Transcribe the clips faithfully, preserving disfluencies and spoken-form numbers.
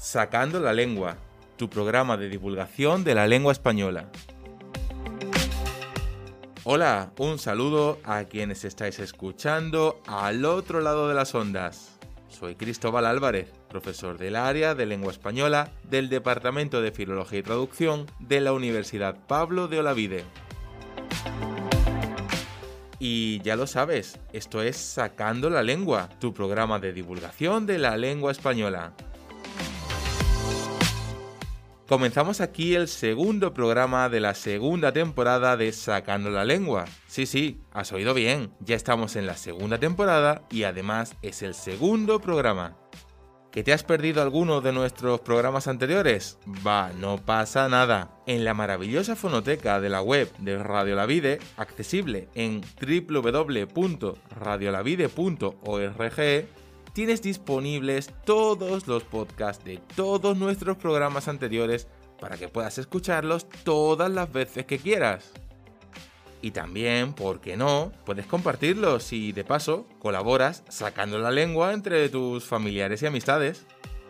Sacando la Lengua, tu programa de divulgación de la lengua española. Hola, un saludo a quienes estáis escuchando al otro lado de las ondas. Soy Cristóbal Álvarez, profesor del área de lengua española del Departamento de Filología y Traducción de la Universidad Pablo de Olavide. Y ya lo sabes, esto es Sacando la Lengua, tu programa de divulgación de la lengua española. Comenzamos aquí el segundo programa de la segunda temporada de Sacando la Lengua. Sí, sí, has oído bien, ya estamos en la segunda temporada y además es el segundo programa. ¿Que te has perdido alguno de nuestros programas anteriores? Va, no pasa nada. En la maravillosa fonoteca de la web de Radio Olavide, accesible en doble u doble u doble u punto radio olavide punto org, tienes disponibles todos los podcasts de todos nuestros programas anteriores para que puedas escucharlos todas las veces que quieras. Y también, ¿por qué no?, puedes compartirlos y de paso colaboras sacando la lengua entre tus familiares y amistades.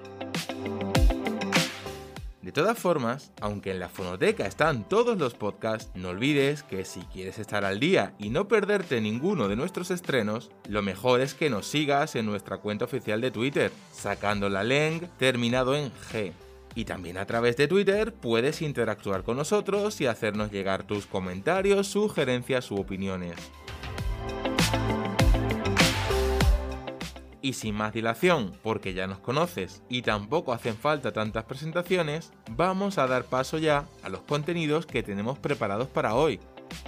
De todas formas, aunque en la fonoteca están todos los podcasts, no olvides que si quieres estar al día y no perderte ninguno de nuestros estrenos, lo mejor es que nos sigas en nuestra cuenta oficial de Twitter, Sacando la Leng, terminado en G. Y también a través de Twitter puedes interactuar con nosotros y hacernos llegar tus comentarios, sugerencias u opiniones. Y sin más dilación, porque ya nos conoces y tampoco hacen falta tantas presentaciones, vamos a dar paso ya a los contenidos que tenemos preparados para hoy.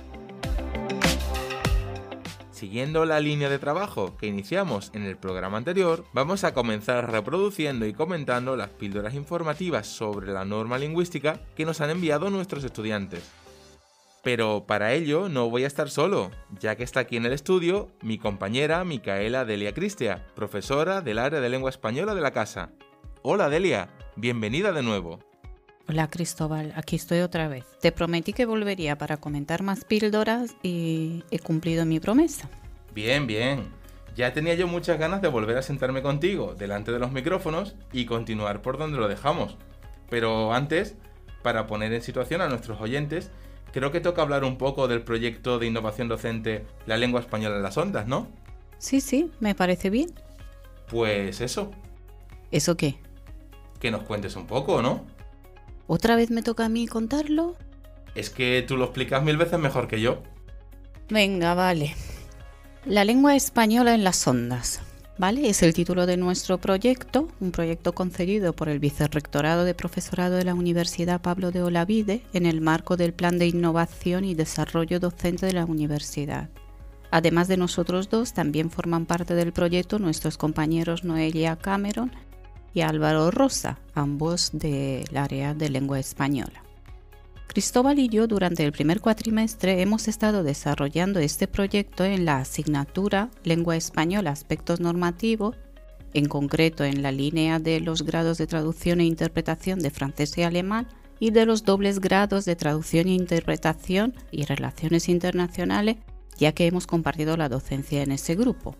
Siguiendo la línea de trabajo que iniciamos en el programa anterior, vamos a comenzar reproduciendo y comentando las píldoras informativas sobre la norma lingüística que nos han enviado nuestros estudiantes. Pero para ello no voy a estar solo, ya que está aquí en el estudio mi compañera Micaela Delia Cristia, profesora del área de lengua española de la casa. Hola Delia, bienvenida de nuevo. Hola Cristóbal, aquí estoy otra vez. Te prometí que volvería para comentar más píldoras y he cumplido mi promesa. Bien, bien. Ya tenía yo muchas ganas de volver a sentarme contigo delante de los micrófonos y continuar por donde lo dejamos. Pero antes, para poner en situación a nuestros oyentes, creo que toca hablar un poco del proyecto de innovación docente La Lengua Española en las Ondas, ¿no? Sí, sí, me parece bien. Pues eso. ¿Eso qué? Que nos cuentes un poco, ¿no? ¿Otra vez me toca a mí contarlo? Es que tú lo explicas mil veces mejor que yo. Venga, vale. La lengua española en las ondas, ¿vale? Es el título de nuestro proyecto, un proyecto concedido por el Vicerrectorado de Profesorado de la Universidad Pablo de Olavide en el marco del Plan de Innovación y Desarrollo Docente de la Universidad. Además de nosotros dos, también forman parte del proyecto nuestros compañeros Noelia Cameron y Álvaro Rosa, ambos del área de lengua española. Cristóbal y yo durante el primer cuatrimestre hemos estado desarrollando este proyecto en la asignatura Lengua Española Aspectos Normativos, en concreto en la línea de los grados de traducción e interpretación de francés y alemán y de los dobles grados de traducción e interpretación y relaciones internacionales, ya que hemos compartido la docencia en ese grupo.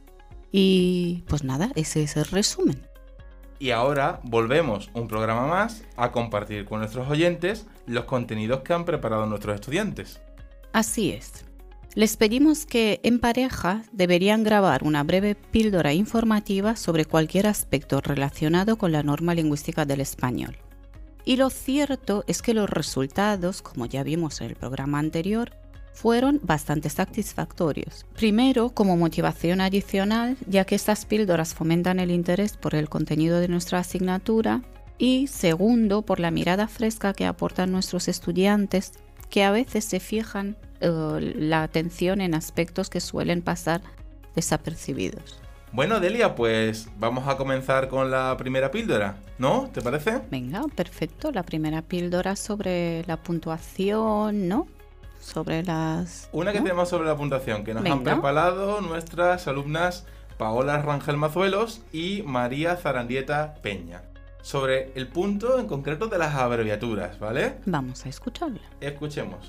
Y pues nada, ese es el resumen. Y ahora volvemos un programa más a compartir con nuestros oyentes los contenidos que han preparado nuestros estudiantes. Así es. Les pedimos que en pareja deberían grabar una breve píldora informativa sobre cualquier aspecto relacionado con la norma lingüística del español. Y lo cierto es que los resultados, como ya vimos en el programa anterior, fueron bastante satisfactorios. Primero, como motivación adicional, ya que estas píldoras fomentan el interés por el contenido de nuestra asignatura, y segundo, por la mirada fresca que aportan nuestros estudiantes, que a veces se fijan uh, la atención en aspectos que suelen pasar desapercibidos. Bueno, Delia, pues vamos a comenzar con la primera píldora, ¿no? ¿Te parece? Venga, perfecto. La primera píldora sobre la puntuación, ¿no? Sobre las... Una que ¿no? tenemos sobre la puntuación, que nos Venga. han preparado nuestras alumnas Paola Rangel Mazuelos y María Zarandieta Peña. Sobre el punto en concreto de las abreviaturas, ¿vale? Vamos a escucharla. Escuchemos.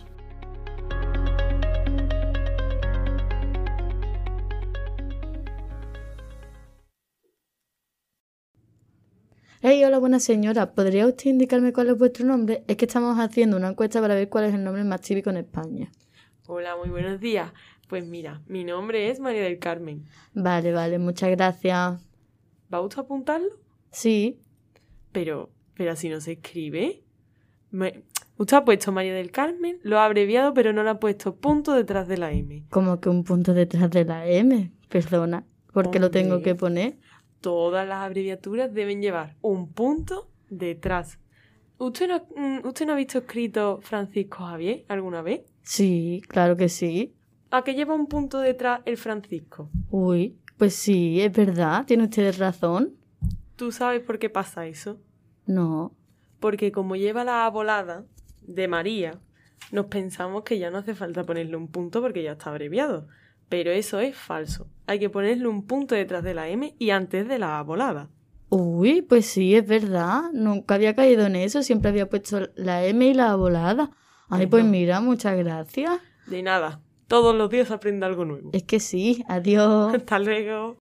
Hey, hola, buena señora. ¿Podría usted indicarme cuál es vuestro nombre? Es que estamos haciendo una encuesta para ver cuál es el nombre más típico en España. Hola, muy buenos días. Pues mira, mi nombre es María del Carmen. Vale, vale, muchas gracias. ¿Va usted a apuntarlo? Sí. Pero, pero así no se escribe. Me... Usted ha puesto María del Carmen, lo ha abreviado, pero no le ha puesto punto detrás de la M. ¿Cómo que un punto detrás de la M? Perdona, ¿por qué lo tengo que poner? Todas las abreviaturas deben llevar un punto detrás. ¿Usted no, ¿Usted no ha visto escrito Francisco Javier alguna vez? Sí, claro que sí. ¿A qué lleva un punto detrás el Francisco? Uy, pues sí, es verdad, tiene usted razón. ¿Tú sabes por qué pasa eso? No. Porque como lleva la A volada de María, nos pensamos que ya no hace falta ponerle un punto porque ya está abreviado. Pero eso es falso. Hay que ponerle un punto detrás de la M y antes de la A volada. Uy, pues sí, es verdad. Nunca había caído en eso. Siempre había puesto la M y la A volada. Ay, pues mira, muchas gracias. De nada. Todos los días aprende algo nuevo. Es que sí. Adiós. Hasta luego.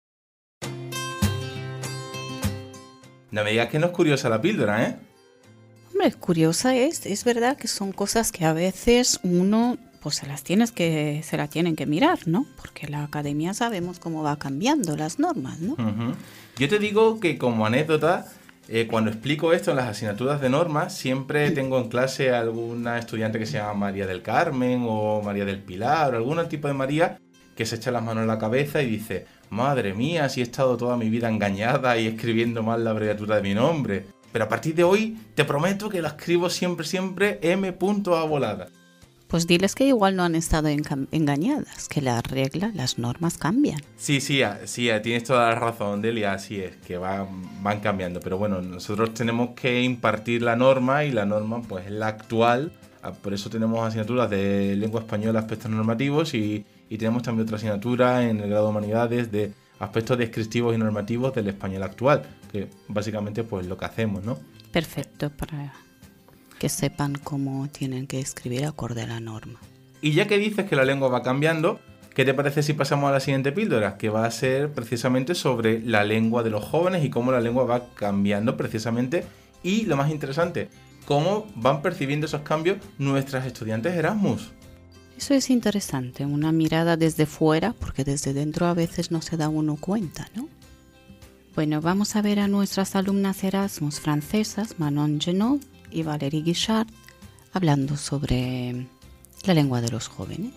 No me digas que no es curiosa la píldora, ¿eh? Hombre, curiosa es. Es verdad que son cosas que a veces uno pues se las tienes que se la tienen que mirar, ¿no? Porque la academia sabemos cómo va cambiando las normas, ¿no? Uh-huh. Yo te digo que como anécdota, eh, cuando explico esto en las asignaturas de normas, siempre tengo en clase a alguna estudiante que se llama María del Carmen o María del Pilar o algún tipo de María que se echa las manos en la cabeza y dice: madre mía, si he estado toda mi vida engañada y escribiendo mal la abreviatura de mi nombre. Pero a partir de hoy te prometo que la escribo siempre, siempre M. A volada. Pues diles que igual no han estado engañadas, que las reglas, las normas cambian. Sí, sí, sí, tienes toda la razón, Delia, así es, que van, van cambiando. Pero bueno, nosotros tenemos que impartir la norma y la norma pues es la actual. Por eso tenemos asignaturas de lengua española, aspectos normativos y, y tenemos también otra asignatura en el grado de humanidades de aspectos descriptivos y normativos del español actual, que básicamente pues lo que hacemos, ¿no? Perfecto, para que sepan cómo tienen que escribir acorde a la norma. Y ya que dices que la lengua va cambiando, ¿qué te parece si pasamos a la siguiente píldora? Que va a ser precisamente sobre la lengua de los jóvenes y cómo la lengua va cambiando precisamente. Y lo más interesante, cómo van percibiendo esos cambios nuestras estudiantes Erasmus. Eso es interesante, una mirada desde fuera, porque desde dentro a veces no se da uno cuenta, ¿no? Bueno, vamos a ver a nuestras alumnas Erasmus francesas, Manon Genot y Valérie Guichard, hablando sobre la lengua de los jóvenes.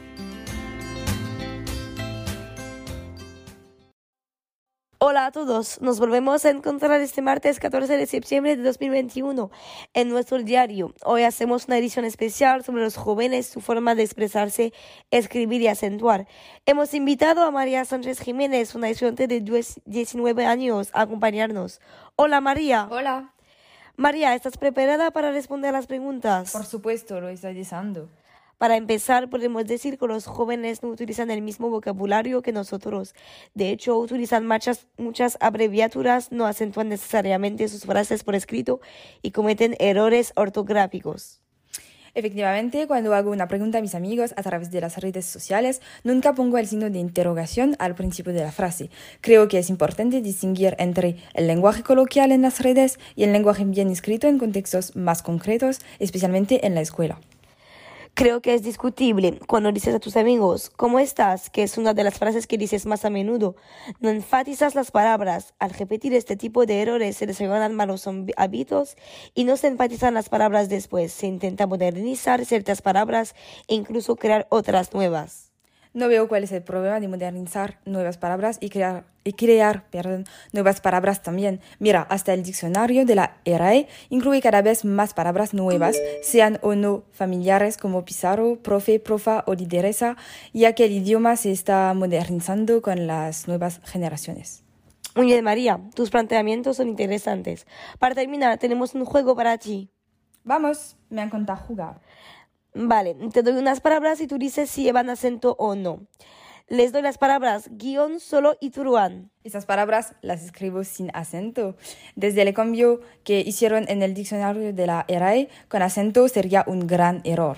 Hola a todos, nos volvemos a encontrar este martes catorce de septiembre de dos mil veintiuno en nuestro diario. Hoy hacemos una edición especial sobre los jóvenes, su forma de expresarse, escribir y acentuar. Hemos invitado a María Sánchez Jiménez, una estudiante de diecinueve años, a acompañarnos. Hola María. Hola. María, ¿estás preparada para responder a las preguntas? Por supuesto, lo estoy deseando. Para empezar, podemos decir que los jóvenes no utilizan el mismo vocabulario que nosotros. De hecho, utilizan muchas, muchas abreviaturas, no acentúan necesariamente sus frases por escrito y cometen errores ortográficos. Efectivamente, cuando hago una pregunta a mis amigos a través de las redes sociales, nunca pongo el signo de interrogación al principio de la frase. Creo que es importante distinguir entre el lenguaje coloquial en las redes y el lenguaje bien escrito en contextos más concretos, especialmente en la escuela. Creo que es discutible cuando dices a tus amigos ¿cómo estás?, que es una de las frases que dices más a menudo. No enfatizas las palabras. Al repetir este tipo de errores se desarrollan malos hábitos y no se enfatizan las palabras después. Se intenta modernizar ciertas palabras e incluso crear otras nuevas. No veo cuál es el problema de modernizar nuevas palabras y crear, y crear perdón, nuevas palabras también. Mira, hasta el diccionario de la R A E incluye cada vez más palabras nuevas, sean o no familiares como pizarro, profe, profa o lideresa, ya que el idioma se está modernizando con las nuevas generaciones. Muy bien, María, tus planteamientos son interesantes. Para terminar, tenemos un juego para ti. Vamos, me encanta jugar. Vale, te doy unas palabras y tú dices si llevan acento o no. Les doy las palabras guión, solo y turuán. Esas palabras las escribo sin acento. Desde el cambio que hicieron en el diccionario de la R A E, con acento sería un gran error.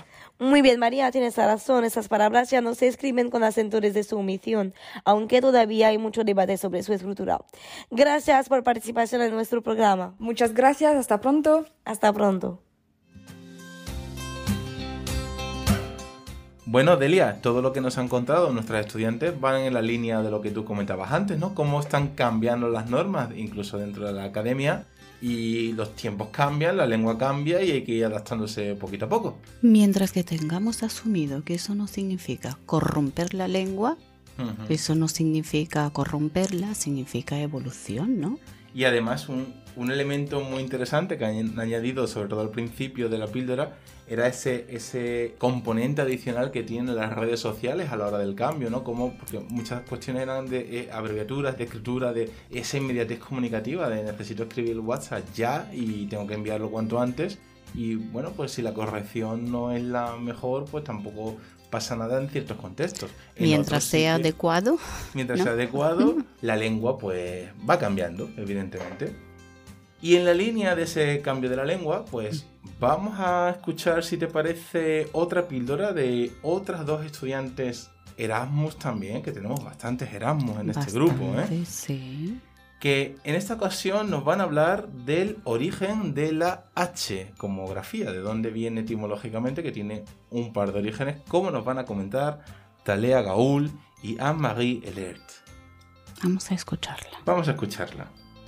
Muy bien, María, tienes razón. Esas palabras ya no se escriben con acentos de sumisión, aunque todavía hay mucho debate sobre su escritura. Gracias por participación en nuestro programa. Muchas gracias, hasta pronto. Hasta pronto. Bueno, Delia, todo lo que nos han contado nuestros estudiantes van en la línea de lo que tú comentabas antes, ¿no? Cómo están cambiando las normas, incluso dentro de la academia, y los tiempos cambian, la lengua cambia y hay que ir adaptándose poquito a poco. Mientras que tengamos asumido que eso no significa corromper la lengua, uh-huh. Eso no significa corromperla, significa evolución, ¿no? Y además un, un elemento muy interesante que han añadido, sobre todo al principio de la píldora, era ese, ese componente adicional que tienen las redes sociales a la hora del cambio, ¿no? Como, porque muchas cuestiones eran de eh, abreviaturas, de escritura, de esa inmediatez comunicativa, de necesito escribir el WhatsApp ya y tengo que enviarlo cuanto antes. Y bueno, pues si la corrección no es la mejor, pues tampoco pasa nada en ciertos contextos. En mientras sea sitios, adecuado. Mientras ¿no? sea adecuado, la lengua pues va cambiando, evidentemente. Y en la línea de ese cambio de la lengua, pues vamos a escuchar, si te parece, otra píldora de otras dos estudiantes Erasmus también, que tenemos bastantes Erasmus en Bastante, este grupo, ¿eh? Sí. Que en esta ocasión nos van a hablar del origen de la H como grafía, de dónde viene etimológicamente, que tiene un par de orígenes, como nos van a comentar Talea Gaul y Anne-Marie Elert. Vamos a escucharla. Vamos a escucharla.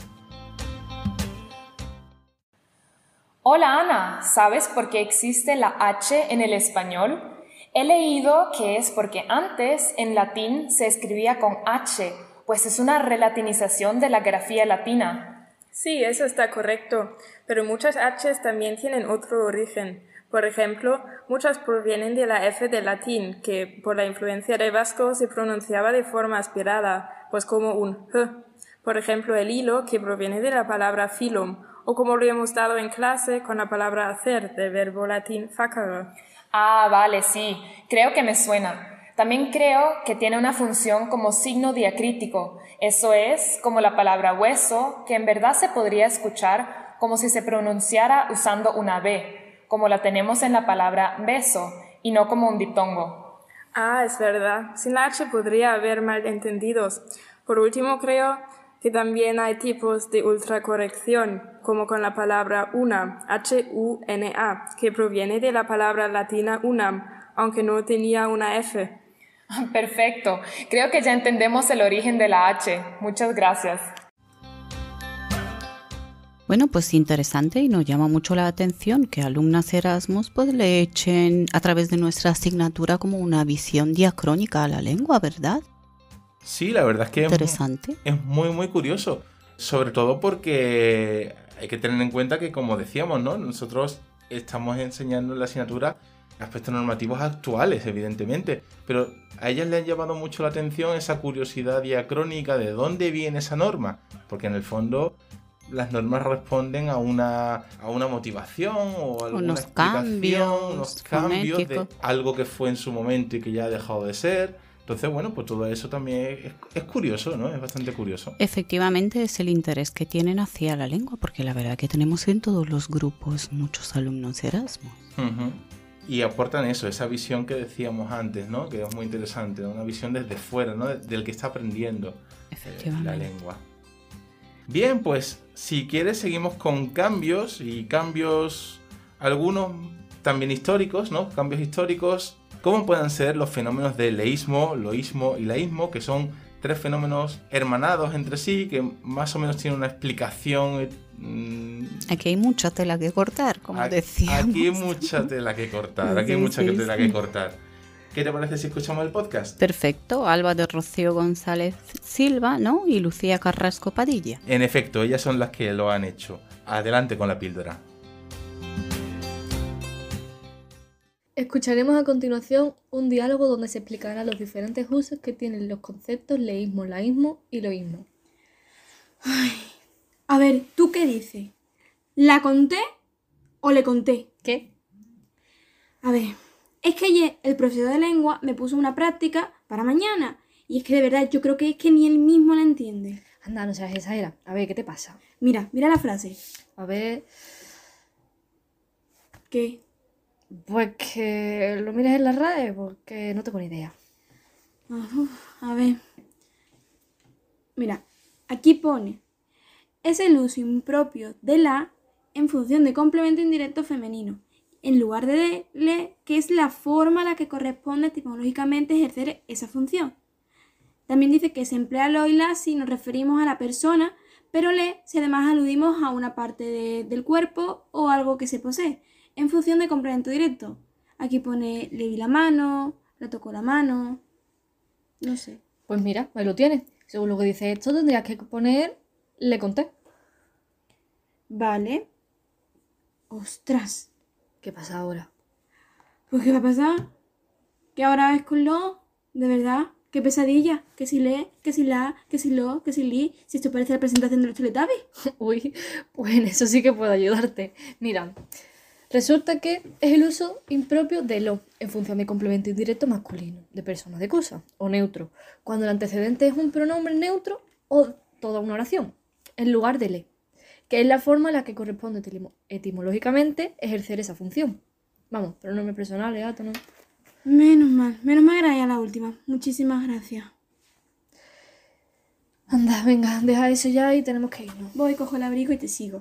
Hola Ana, ¿sabes por qué existe la H en el español? He leído que es porque antes en latín se escribía con H, pues es una relatinización de la grafía latina. Sí, eso está correcto, pero muchas H's también tienen otro origen. Por ejemplo, muchas provienen de la F del latín, que por la influencia del vasco se pronunciaba de forma aspirada, pues como un H. Por ejemplo, el hilo, que proviene de la palabra filum, o como lo hemos dado en clase con la palabra hacer, del verbo latín facere. Ah, vale, sí, creo que me suena. También creo que tiene una función como signo diacrítico, eso es, como la palabra hueso, que en verdad se podría escuchar como si se pronunciara usando una B, como la tenemos en la palabra beso, y no como un diptongo. Ah, es verdad, sin la H podría haber malentendidos. Por último, creo que también hay tipos de ultracorrección, como con la palabra una, H U N A, que proviene de la palabra latina unam, aunque no tenía una F. Perfecto, creo que ya entendemos el origen de la H. Muchas gracias. Bueno, pues interesante y nos llama mucho la atención que alumnas Erasmus pues le echen a través de nuestra asignatura como una visión diacrónica a la lengua, ¿verdad? Sí, la verdad es que interesante. Es, es muy, muy curioso. Sobre todo porque hay que tener en cuenta que, como decíamos, ¿no? Nosotros estamos enseñando en la asignatura aspectos normativos actuales, evidentemente, pero a ellas le han llamado mucho la atención esa curiosidad diacrónica de dónde viene esa norma, porque en el fondo las normas responden a una, a una motivación o a alguna unos explicación, cambios, unos cambios fonéticos. de algo que fue en su momento y que ya ha dejado de ser. Entonces, bueno, pues todo eso también es, es curioso, ¿no? Es bastante curioso. Efectivamente es el interés que tienen hacia la lengua, porque la verdad que tenemos en todos los grupos muchos alumnos Erasmus. Uh-huh. Y aportan eso, esa visión que decíamos antes, ¿no? Que es muy interesante, ¿no? Una visión desde fuera, ¿no? Del que está aprendiendo eh, la lengua. Bien, pues si quieres seguimos con cambios y cambios, algunos también históricos, ¿no? Cambios históricos. ¿Cómo pueden ser los fenómenos de leísmo, loísmo y laísmo, que son tres fenómenos hermanados entre sí, que más o menos tienen una explicación? Mmm... Aquí hay mucha tela que cortar, como aquí, decíamos. Aquí hay mucha tela que cortar, aquí hay sí, mucha sí, tela sí. que cortar. ¿Qué te parece si escuchamos el podcast? Perfecto, Alba de Rocío González Silva, ¿no? Y Lucía Carrasco Padilla. En efecto, ellas son las que lo han hecho. Adelante con la píldora. Escucharemos a continuación un diálogo donde se explicarán los diferentes usos que tienen los conceptos leísmo, laísmo y loísmo. Ay, a ver, ¿tú qué dices? ¿La conté o le conté? ¿Qué? A ver, es que ayer el profesor de lengua me puso una práctica para mañana y es que de verdad yo creo que es que ni él mismo la entiende. Anda, no seas exagera. A ver, ¿qué te pasa? Mira, mira la frase. A ver... ¿Qué? Pues que lo mires en las redes, porque no tengo ni idea. Uf, a ver. Mira, aquí pone, es el uso impropio de la en función de complemento indirecto femenino, en lugar de le, que es la forma a la que corresponde etimológicamente ejercer esa función. También dice que se emplea lo y la si nos referimos a la persona, pero le si además aludimos a una parte de, del cuerpo o algo que se posee, en función de complemento directo. Aquí pone le di la mano, le tocó la mano, no sé. Pues mira, ahí lo tienes. Según lo que dice esto, tendrías que poner le conté. Vale. Ostras. ¿Qué pasa ahora? Pues ¿qué va a pasar? ¿Qué ahora es con lo? ¿De verdad? ¡Qué pesadilla! Que si le, que si la, que si lo, que si li. Si esto parece la presentación de los Teletubbies. Uy, pues en eso sí que puedo ayudarte. Mira, resulta que es el uso impropio de lo en función de complemento indirecto masculino, de persona, de cosa, o neutro, cuando el antecedente es un pronombre neutro o toda una oración, en lugar de le, que es la forma en la que corresponde etimo- etimológicamente ejercer esa función. Vamos, pronombre personal, gato, ¿no? Menos mal, menos mal era ya la última. Muchísimas gracias. Anda, venga, deja eso ya y tenemos que irnos. Voy, cojo el abrigo y te sigo.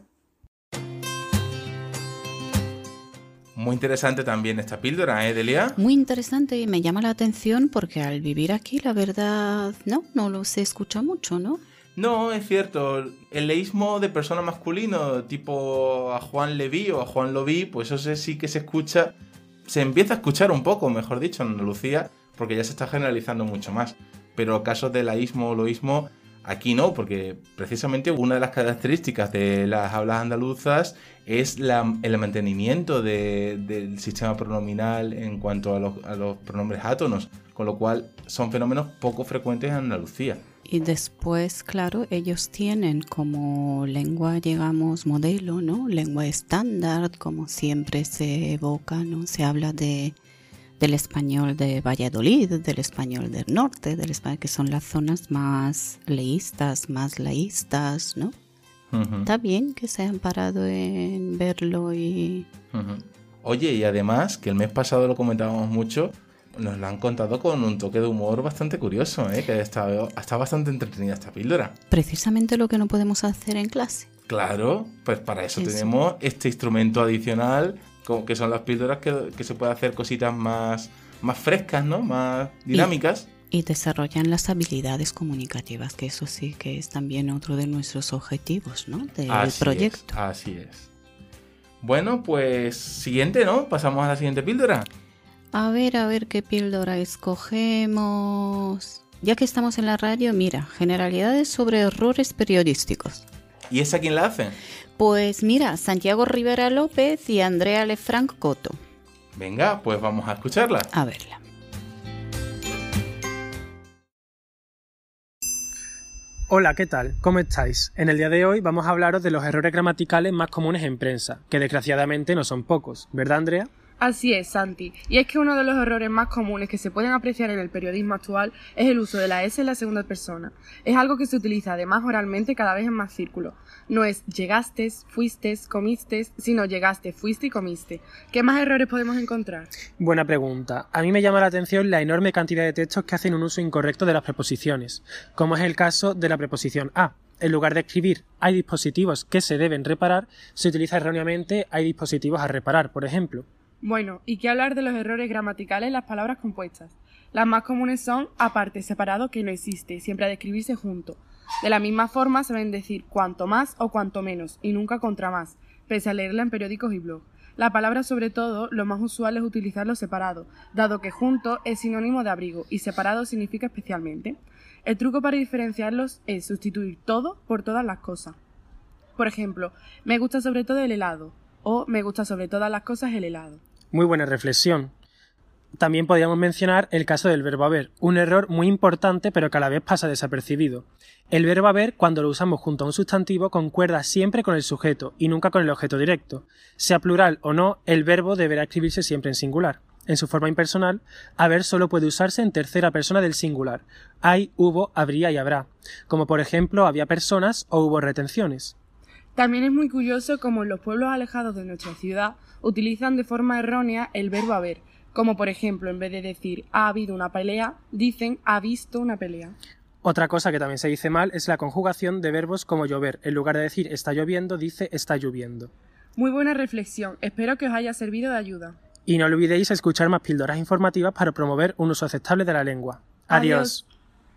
Muy interesante también esta píldora, ¿eh, Delia? Muy interesante y me llama la atención porque al vivir aquí, la verdad, no, no lo se escucha mucho, ¿no? No, es cierto. El leísmo de persona masculino, tipo a Juan Leví o a Juan Loví, pues eso sí que se escucha, se empieza a escuchar un poco, mejor dicho, en Andalucía, porque ya se está generalizando mucho más. Pero casos de laísmo o loísmo, aquí no, porque precisamente una de las características de las hablas andaluzas es la, el mantenimiento de, del sistema pronominal en cuanto a los, a los pronombres átonos, con lo cual son fenómenos poco frecuentes en Andalucía. Y después, claro, ellos tienen como lengua, digamos, modelo, ¿no? Lengua estándar, como siempre se evoca, ¿no? Se habla de, del español de Valladolid, del español del norte, del español que son las zonas más leístas, más laístas, ¿no? Uh-huh. Está bien que se han parado en verlo y... Uh-huh. Oye, y además, que el mes pasado lo comentábamos mucho, nos lo han contado con un toque de humor bastante curioso, ¿eh? Que está, está bastante entretenida esta píldora. Precisamente lo que no podemos hacer en clase. Claro, pues para eso, eso. tenemos este instrumento adicional, que son las píldoras que, que se puede hacer cositas más, más frescas, ¿no? Más dinámicas. Y, y desarrollan las habilidades comunicativas, que eso sí que es también otro de nuestros objetivos, ¿no? Del así proyecto. Es, así es. Bueno, pues siguiente, ¿no? Pasamos a la siguiente píldora. A ver, a ver qué píldora escogemos. Ya que estamos en la radio, mira, generalidades sobre errores periodísticos. ¿Y esa quién la hace? Pues mira, Santiago Rivera López y Andrea Lefranc Coto. Venga, pues vamos a escucharla. A verla. Hola, ¿qué tal? ¿Cómo estáis? En el día de hoy vamos a hablaros de los errores gramaticales más comunes en prensa, que desgraciadamente no son pocos, ¿verdad, Andrea? Así es, Santi. Y es que uno de los errores más comunes que se pueden apreciar en el periodismo actual es el uso de la S en la segunda persona. Es algo que se utiliza además oralmente cada vez en más círculos. No es llegaste, fuiste, comiste, sino llegaste, fuiste y comiste. ¿Qué más errores podemos encontrar? Buena pregunta. A mí me llama la atención la enorme cantidad de textos que hacen un uso incorrecto de las preposiciones, como es el caso de la preposición a. En lugar de escribir hay dispositivos que se deben reparar, se utiliza erróneamente hay dispositivos a reparar, por ejemplo. Bueno, ¿y qué hablar de los errores gramaticales en las palabras compuestas? Las más comunes son aparte, separado, que no existe, siempre ha de escribirse junto. De la misma forma se deben decir cuanto más o cuanto menos, y nunca contra más, pese a leerla en periódicos y blogs. La palabra, sobre todo, lo más usual es utilizarlo separado, dado que junto es sinónimo de abrigo y separado significa especialmente. El truco para diferenciarlos es sustituir todo por todas las cosas. Por ejemplo, me gusta sobre todo el helado, o me gusta sobre todas las cosas el helado. Muy buena reflexión. También podríamos mencionar el caso del verbo haber, un error muy importante pero que a la vez pasa desapercibido. El verbo haber, cuando lo usamos junto a un sustantivo, concuerda siempre con el sujeto y nunca con el objeto directo. Sea plural o no, el verbo deberá escribirse siempre en singular. En su forma impersonal, haber solo puede usarse en tercera persona del singular. Hay, hubo, habría y habrá. Como por ejemplo, había personas o hubo retenciones. También es muy curioso cómo en los pueblos alejados de nuestra ciudad utilizan de forma errónea el verbo haber, como por ejemplo, en vez de decir ha habido una pelea, dicen ha visto una pelea. Otra cosa que también se dice mal es la conjugación de verbos como llover. En lugar de decir está lloviendo, dice está lloviendo. Muy buena reflexión, espero que os haya servido de ayuda. Y no olvidéis escuchar más píldoras informativas para promover un uso aceptable de la lengua. Adiós. Adiós.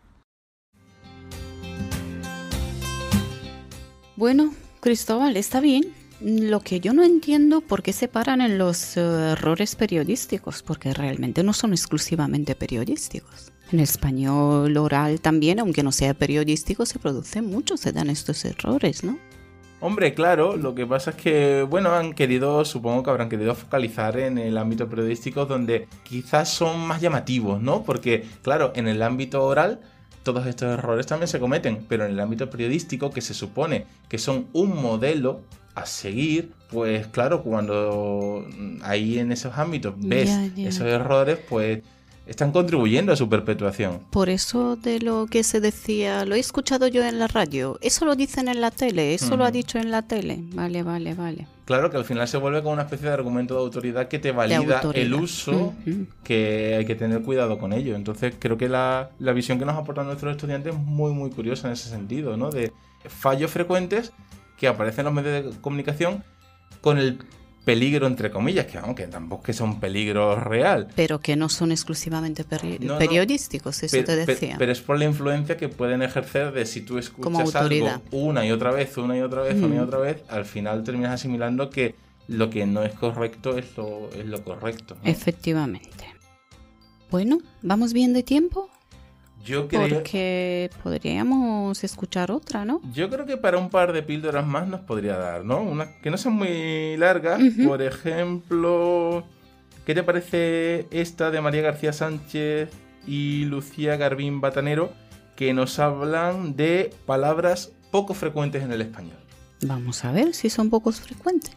Bueno, Cristóbal, está bien. Lo que yo no entiendo por qué se paran en los uh, errores periodísticos, porque realmente no son exclusivamente periodísticos. En el español oral también, aunque no sea periodístico, se producen muchos, se dan estos errores, ¿no? Hombre, claro, lo que pasa es que, bueno, han querido, supongo que habrán querido focalizar en el ámbito periodístico donde quizás son más llamativos, ¿no? Porque, claro, en el ámbito oral todos estos errores también se cometen, pero en el ámbito periodístico, que se supone que son un modelo a seguir, pues claro, cuando ahí en esos ámbitos ves Ya, ya. esos errores, pues están contribuyendo a su perpetuación. Por eso de lo que se decía, lo he escuchado yo en la radio, eso lo dicen en la tele, eso lo ha Ujú. dicho en la tele. Vale, vale, vale. Claro que al final se vuelve como una especie de argumento de autoridad que te valida autoridad. el uso, Ujú. que hay que tener cuidado con ello. Entonces creo que la, la visión que nos aportan nuestros estudiantes es muy muy curiosa en ese sentido, ¿no? De fallos frecuentes que aparecen en los medios de comunicación con el peligro, entre comillas, que aunque tampoco es que sea un peligro real. Pero que no son exclusivamente peri- No, no. periodísticos, eso Pero, te pe- decía. pero es por la influencia que pueden ejercer de si tú Como escuchas autoridad. algo una y otra vez, una y otra vez, una y Mm. otra vez, al final terminas asimilando que lo que no es correcto es lo, es lo correcto, ¿no? Efectivamente. Bueno, ¿vamos bien de tiempo? Yo creo, Porque podríamos escuchar otra, ¿no? yo creo que para un par de píldoras más nos podría dar, ¿no? Una, que no sean muy largas. Ujú. Por ejemplo, ¿qué te parece esta de María García Sánchez y Lucía Garbín Batanero, que nos hablan de palabras poco frecuentes en el español? Vamos a ver si son pocos frecuentes.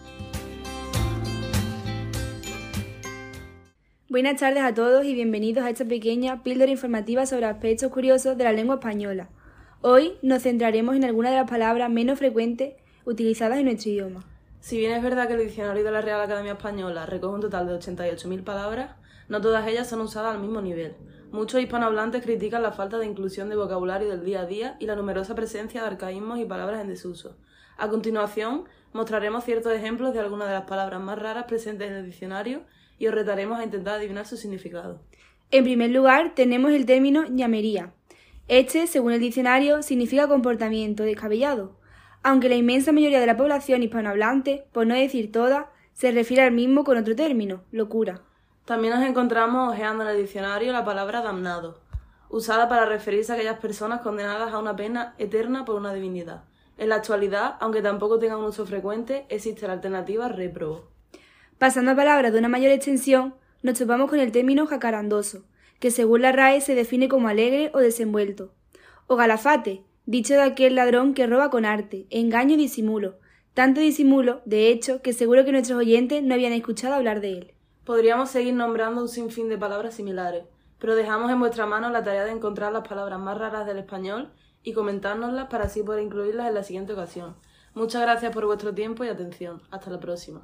Buenas tardes a todos y bienvenidos a esta pequeña píldora informativa sobre aspectos curiosos de la lengua española. Hoy nos centraremos en algunas de las palabras menos frecuentes utilizadas en nuestro idioma. Si bien es verdad que el diccionario de la Real Academia Española recoge un total de ochenta y ocho mil palabras, no todas ellas son usadas al mismo nivel. Muchos hispanohablantes critican la falta de inclusión de vocabulario del día a día y la numerosa presencia de arcaísmos y palabras en desuso. A continuación, mostraremos ciertos ejemplos de algunas de las palabras más raras presentes en el diccionario y os retaremos a intentar adivinar su significado. En primer lugar, tenemos el término ñamería. Este, según el diccionario, significa comportamiento descabellado, aunque la inmensa mayoría de la población hispanohablante, por no decir toda, se refiere al mismo con otro término, locura. También nos encontramos hojeando en el diccionario la palabra damnado, usada para referirse a aquellas personas condenadas a una pena eterna por una divinidad. En la actualidad, aunque tampoco tenga un uso frecuente, existe la alternativa réprobo. Pasando a palabras de una mayor extensión, nos topamos con el término jacarandoso, que según la R A E se define como alegre o desenvuelto. O galafate, dicho de aquel ladrón que roba con arte, engaño y disimulo. Tanto disimulo, de hecho, que seguro que nuestros oyentes no habían escuchado hablar de él. Podríamos seguir nombrando un sinfín de palabras similares, pero dejamos en vuestra mano la tarea de encontrar las palabras más raras del español y comentárnoslas para así poder incluirlas en la siguiente ocasión. Muchas gracias por vuestro tiempo y atención. Hasta la próxima.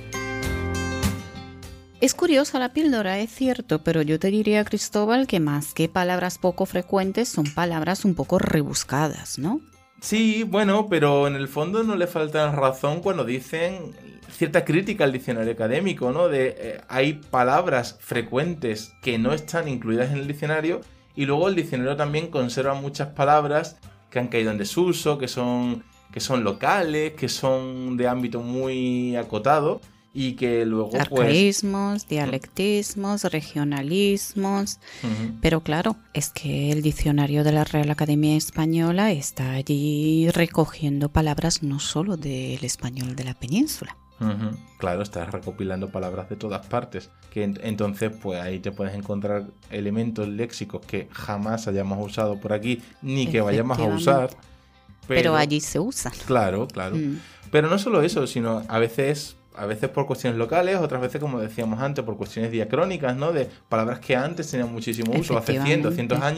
Es curiosa la píldora, es cierto, pero yo te diría, Cristóbal, que más que palabras poco frecuentes son palabras un poco rebuscadas, ¿no? Sí, bueno, pero en el fondo no le falta razón cuando dicen cierta crítica al diccionario académico, ¿no? De eh, hay palabras frecuentes que no están incluidas en el diccionario y luego el diccionario también conserva muchas palabras que han caído en desuso, que son, que son locales, que son de ámbito muy acotado y que luego pues... Arcaísmos, dialectismos, regionalismos. Ujú. Pero claro, es que el diccionario de la Real Academia Española está allí recogiendo palabras no solo del español de la península. Ujú. Claro, estás recopilando palabras de todas partes. Que en- entonces, pues ahí te puedes encontrar elementos léxicos que jamás hayamos usado por aquí, ni que vayamos a usar. Pero, allí se usan. Claro, claro. Mm. Pero no solo eso, sino a veces, a veces por cuestiones locales, otras veces, como decíamos antes, por cuestiones diacrónicas, ¿no? De palabras que antes tenían muchísimo uso, hace cien, Efectivamente. doscientos años,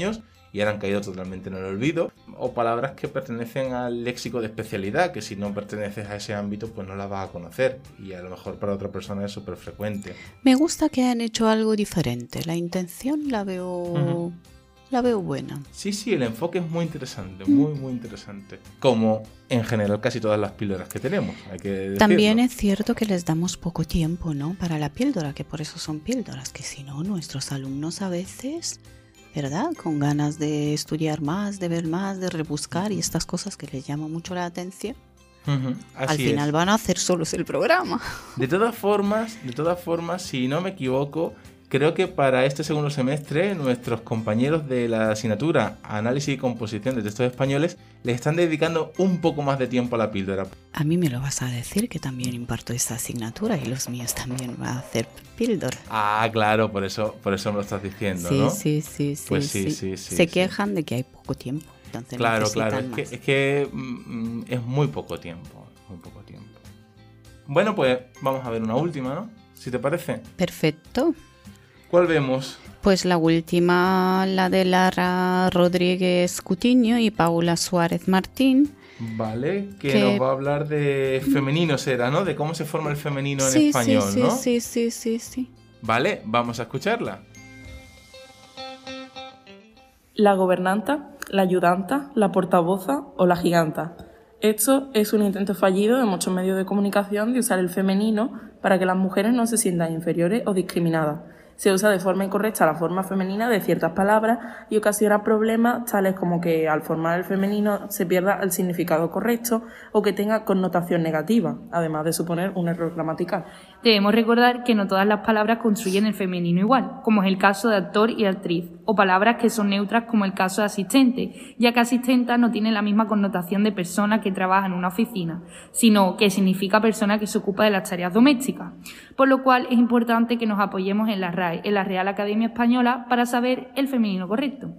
y ahora han caído totalmente en el olvido, o palabras que pertenecen al léxico de especialidad, que si no perteneces a ese ámbito pues no las vas a conocer, y a lo mejor para otra persona es súper frecuente. Me gusta que han hecho algo diferente, la intención la veo, uh-huh. la veo buena. Sí, sí, el enfoque es muy interesante, muy muy interesante, como en general casi todas las píldoras que tenemos, hay que decirlo. También es cierto que les damos poco tiempo, ¿no?, para la píldora, que por eso son píldoras, que si no nuestros alumnos a veces, ¿verdad?, con ganas de estudiar más, de ver más, de rebuscar y estas cosas que les llaman mucho la atención, uh-huh. al final es. Van a hacer solos el programa. De todas formas, de todas formas, si no me equivoco, creo que para este segundo semestre nuestros compañeros de la asignatura Análisis y Composición de Textos Españoles les están dedicando un poco más de tiempo a la píldora. A mí me lo vas a decir, que también imparto esta asignatura y los míos también van a hacer píldora. Ah, claro, por eso, por eso me lo estás diciendo, sí, ¿no? Sí, sí, sí. Pues sí, sí, sí. sí, sí Se sí. quejan de que hay poco tiempo. Entonces claro, claro, es más. que, es que mm, es muy poco tiempo, muy poco tiempo. Bueno, pues vamos a ver una última, ¿no? Si te parece. Perfecto. ¿Cuál vemos? Pues la última, la de Lara Rodríguez Cutiño y Paula Suárez Martín. Vale, que, que nos va a hablar de femenino, será, ¿no? De cómo se forma el femenino en sí, español, sí, ¿no? Sí, sí, sí, sí. Vale, vamos a escucharla. La gobernanta, la ayudanta, la portavoza o la giganta. Esto es un intento fallido de muchos medios de comunicación de usar el femenino para que las mujeres no se sientan inferiores o discriminadas. Se usa de forma incorrecta la forma femenina de ciertas palabras y ocasiona problemas tales como que al formar el femenino se pierda el significado correcto o que tenga connotación negativa, además de suponer un error gramatical. Debemos recordar que no todas las palabras construyen el femenino igual, como es el caso de actor y actriz, o palabras que son neutras como el caso de asistente, ya que asistenta no tiene la misma connotación de persona que trabaja en una oficina, sino que significa persona que se ocupa de las tareas domésticas, por lo cual es importante que nos apoyemos en la R A E, en la Real Academia Española, para saber el femenino correcto.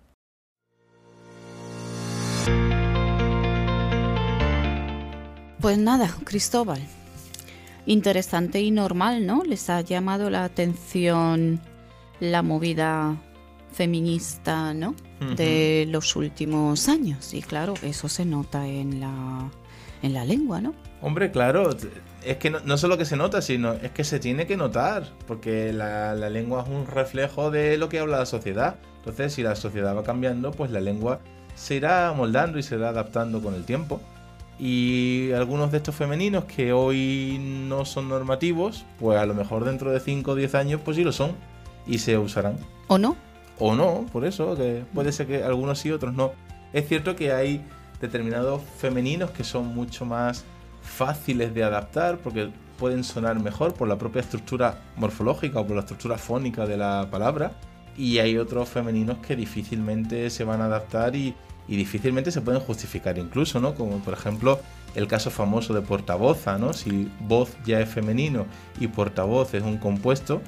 Pues nada, Cristóbal, interesante y normal, ¿no? Les ha llamado la atención la movida feminista, ¿no? Uh-huh. De los últimos años. Y claro, eso se nota en la, en la lengua, ¿no? Hombre, claro, es que no, no solo que se nota, sino es que se tiene que notar, porque la, la lengua es un reflejo de lo que habla la sociedad. Entonces, si la sociedad va cambiando, pues la lengua se irá moldando y se irá adaptando con el tiempo. Y algunos de estos femeninos que hoy no son normativos, pues a lo mejor dentro de cinco o diez años pues sí lo son y se usarán. ¿O no? O no, por eso, que puede ser que algunos sí, otros no. Es cierto que hay determinados femeninos que son mucho más fáciles de adaptar porque pueden sonar mejor por la propia estructura morfológica o por la estructura fónica de la palabra, y hay otros femeninos que difícilmente se van a adaptar y y difícilmente se pueden justificar incluso, ¿no? Como por ejemplo el caso famoso de portavoza, ¿no? Si voz ya es femenino y portavoz es un compuesto,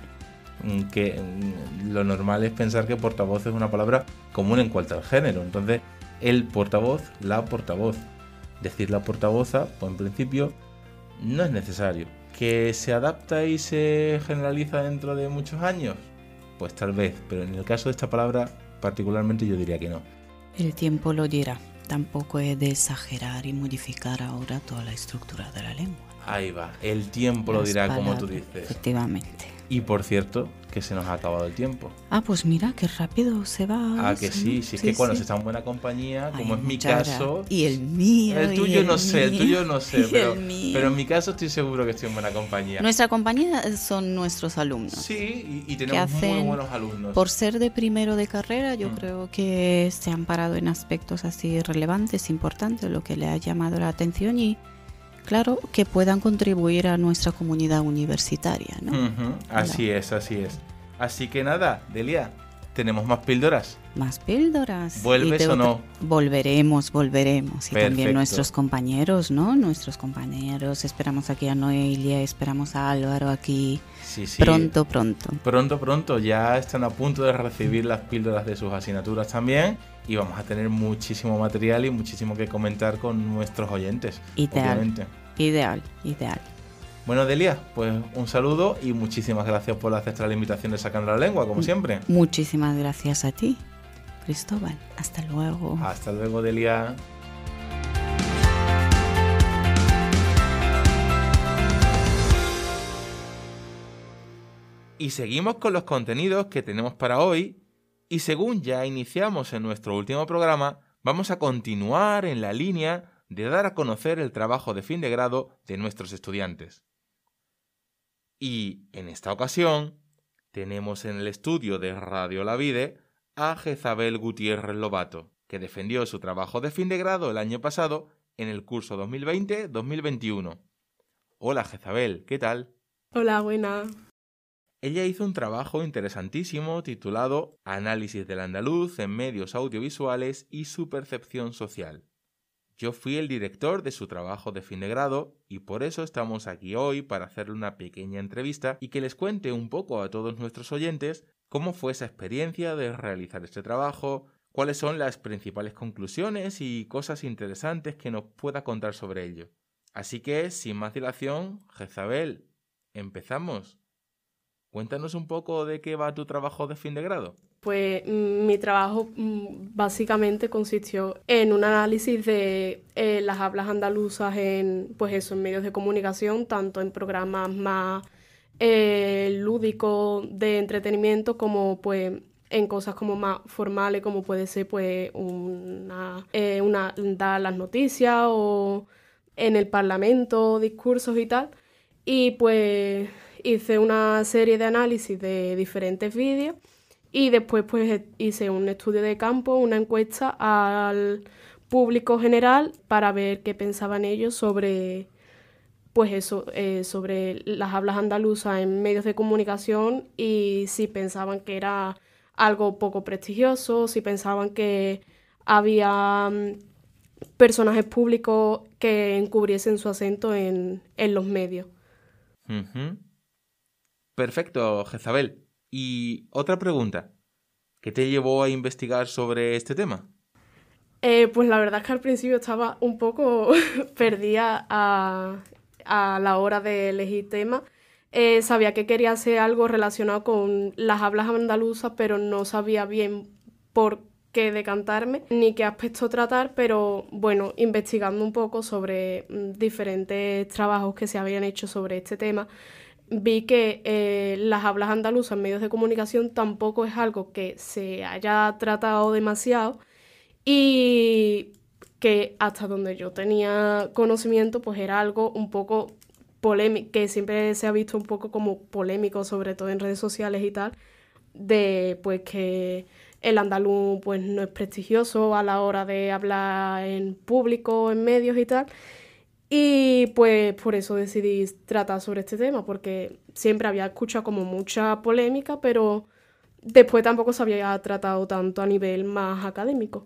que lo normal es pensar que portavoz es una palabra común en cualquier género. Entonces, el portavoz, la portavoz. Decir la portavoza, pues en principio no es necesario. ¿Que se adapta y se generaliza dentro de muchos años? Pues tal vez, pero en el caso de esta palabra particularmente yo diría que no. El tiempo lo dirá. Tampoco he de exagerar y modificar ahora toda la estructura de la lengua. Ahí va, el tiempo Las lo dirá, palabras, como tú dices. Efectivamente. Y por cierto, que se nos ha acabado el tiempo. Ah, pues mira, qué rápido se va. Ah, que sí, sí, es sí, que cuando sí. se está en buena compañía, como Ay, es mi caso... Y el mío, El tuyo el no sé, el tuyo no sé, pero, el pero en mi caso estoy seguro que estoy en buena compañía. Nuestra compañía son nuestros alumnos. Sí, y, y tenemos muy buenos alumnos. Por ser de primero de carrera, yo mm. creo que se han parado en aspectos así relevantes, importantes, lo que le ha llamado la atención y... Claro, que puedan contribuir a nuestra comunidad universitaria, ¿no? Uh-huh. Así claro. es, así es. Así que nada, Delia, ¿tenemos más píldoras? Más píldoras. ¿Vuelves o no? Volveremos, volveremos. Y Perfecto. También nuestros compañeros, ¿no? Nuestros compañeros. Esperamos aquí a Noelia, esperamos a Álvaro aquí. Sí, sí. Pronto, pronto. Pronto, pronto. Ya están a punto de recibir las píldoras de sus asignaturas también. Y vamos a tener muchísimo material y muchísimo que comentar con nuestros oyentes. Ideal, obviamente. ideal, ideal. Bueno, Delia, pues un saludo y muchísimas gracias por aceptar la invitación de Sacando la Lengua, como siempre. Muchísimas gracias a ti, Cristóbal. Hasta luego. Hasta luego, Delia. Y seguimos con los contenidos que tenemos para hoy, y según ya iniciamos en nuestro último programa, vamos a continuar en la línea de dar a conocer el trabajo de fin de grado de nuestros estudiantes. Y en esta ocasión tenemos en el estudio de Radio La Vide a Jezabel Gutiérrez Lobato, que defendió su trabajo de fin de grado el año pasado en el curso dos mil veinte dos mil veintiuno. Hola Jezabel, ¿qué tal? Hola, buena. Ella hizo un trabajo interesantísimo titulado Análisis del andaluz en medios audiovisuales y su percepción social. Yo fui el director de su trabajo de fin de grado y por eso estamos aquí hoy para hacerle una pequeña entrevista y que les cuente un poco a todos nuestros oyentes cómo fue esa experiencia de realizar este trabajo, cuáles son las principales conclusiones y cosas interesantes que nos pueda contar sobre ello. Así que, sin más dilación, Jezabel, empezamos. Cuéntanos un poco de qué va tu trabajo de fin de grado. Pues mi trabajo básicamente consistió en un análisis de eh, las hablas andaluzas en, pues eso, en medios de comunicación, tanto en programas más eh, lúdicos de entretenimiento como pues en cosas como más formales, como puede ser pues una, eh, una dar las noticias o en el Parlamento, discursos y tal. Y pues hice una serie de análisis de diferentes vídeos y después pues hice un estudio de campo, una encuesta al público general para ver qué pensaban ellos sobre, pues eso, eh, sobre las hablas andaluzas en medios de comunicación y si pensaban que era algo poco prestigioso, si pensaban que había personajes públicos que encubriesen su acento en, en los medios. Uh-huh. Perfecto, Jezabel. Y otra pregunta, ¿qué te llevó a investigar sobre este tema? Eh, pues la verdad es que al principio estaba un poco perdida a, a la hora de elegir tema. Eh, sabía que quería hacer algo relacionado con las hablas andaluzas, pero no sabía bien por qué decantarme ni qué aspecto tratar, pero bueno, investigando un poco sobre mm, diferentes trabajos que se habían hecho sobre este tema, vi que eh, las hablas andaluzas en medios de comunicación tampoco es algo que se haya tratado demasiado y que hasta donde yo tenía conocimiento pues era algo un poco polémico, que siempre se ha visto un poco como polémico, sobre todo en redes sociales y tal, de pues que el andaluz pues no es prestigioso a la hora de hablar en público, en medios y tal. Y pues por eso decidí tratar sobre este tema, porque siempre había escuchado como mucha polémica, pero después tampoco se había tratado tanto a nivel más académico.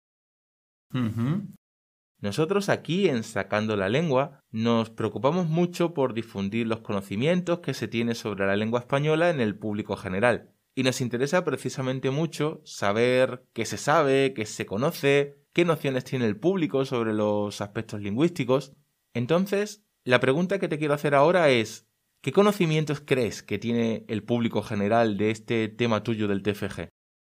Uh-huh. Nosotros aquí en Sacando la Lengua nos preocupamos mucho por difundir los conocimientos que se tiene sobre la lengua española en el público general. Y nos interesa precisamente mucho saber qué se sabe, qué se conoce, qué nociones tiene el público sobre los aspectos lingüísticos. Entonces, la pregunta que te quiero hacer ahora es, ¿qué conocimientos crees que tiene el público general de este tema tuyo del T F G?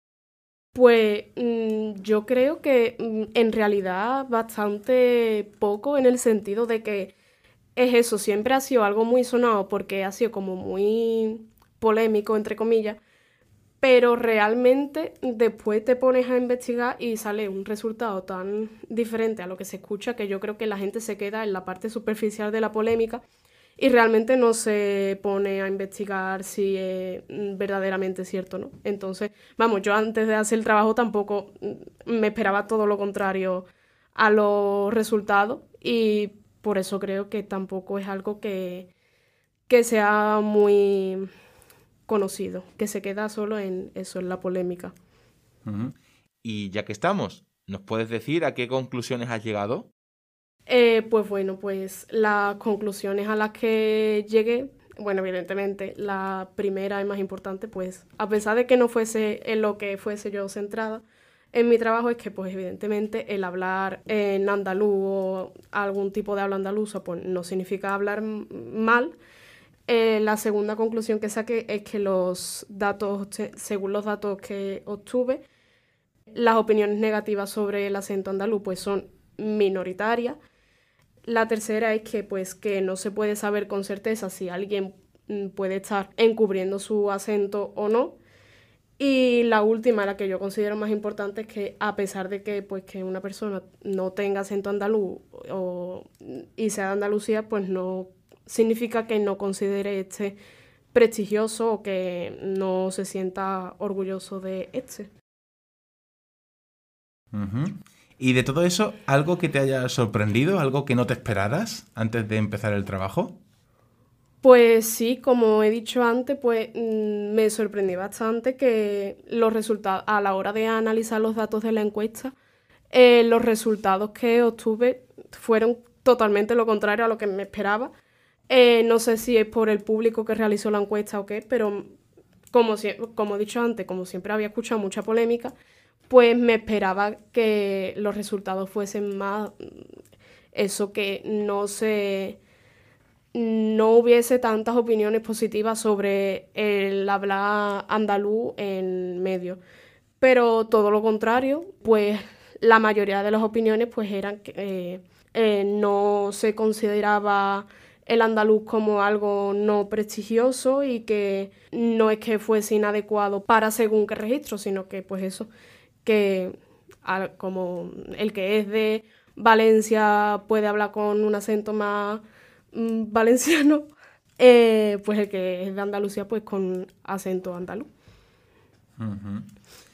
Pues mmm, yo creo que mmm, en realidad bastante poco, en el sentido de que es eso, siempre ha sido algo muy sonado porque ha sido como muy polémico, entre comillas, pero realmente después te pones a investigar y sale un resultado tan diferente a lo que se escucha que yo creo que la gente se queda en la parte superficial de la polémica y realmente no se pone a investigar si es verdaderamente cierto, ¿no? Entonces, vamos, yo antes de hacer el trabajo tampoco me esperaba todo lo contrario a los resultados y por eso creo que tampoco es algo que, que sea muy conocido, que se queda solo en eso, en la polémica. Uh-huh. Y ya que estamos, ¿nos puedes decir a qué conclusiones has llegado? Eh, pues bueno, pues las conclusiones a las que llegué, bueno, evidentemente la primera y más importante, pues a pesar de que no fuese en lo que fuese yo centrada en mi trabajo, es que pues evidentemente el hablar en andaluz o algún tipo de habla andaluza pues no significa hablar mal. Eh, la segunda conclusión que saqué es que los datos, según los datos que obtuve, Las opiniones negativas sobre el acento andaluz pues son minoritarias. La tercera es que, pues, que no se puede saber con certeza si alguien puede estar encubriendo su acento o no. Y la última, la que yo considero más importante, es que a pesar de que, pues, que una persona no tenga acento andaluz o, y sea de Andalucía, pues no significa que no considere este prestigioso o que no se sienta orgulloso de este. Uh-huh. Y de todo eso, ¿algo que te haya sorprendido? ¿Algo que no te esperaras antes de empezar el trabajo? Pues sí, como he dicho antes, pues mmm, me sorprendí bastante que los resultados, a la hora de analizar los datos de la encuesta, eh, los resultados que obtuve fueron totalmente lo contrario a lo que me esperaba. Eh, no sé si es por el público que realizó la encuesta o qué, pero como, si, como he dicho antes, como siempre había escuchado mucha polémica, pues me esperaba que los resultados fuesen más eso, que no se... no hubiese tantas opiniones positivas sobre el hablar andaluz en medio. Pero todo lo contrario, pues la mayoría de las opiniones pues eran que eh, eh, no se consideraba el andaluz como algo no prestigioso y que no es que fuese inadecuado para según qué registro, sino que pues eso, que al, como el que es de Valencia puede hablar con un acento más valenciano, eh, pues el que es de Andalucía pues con acento andaluz. Uh-huh.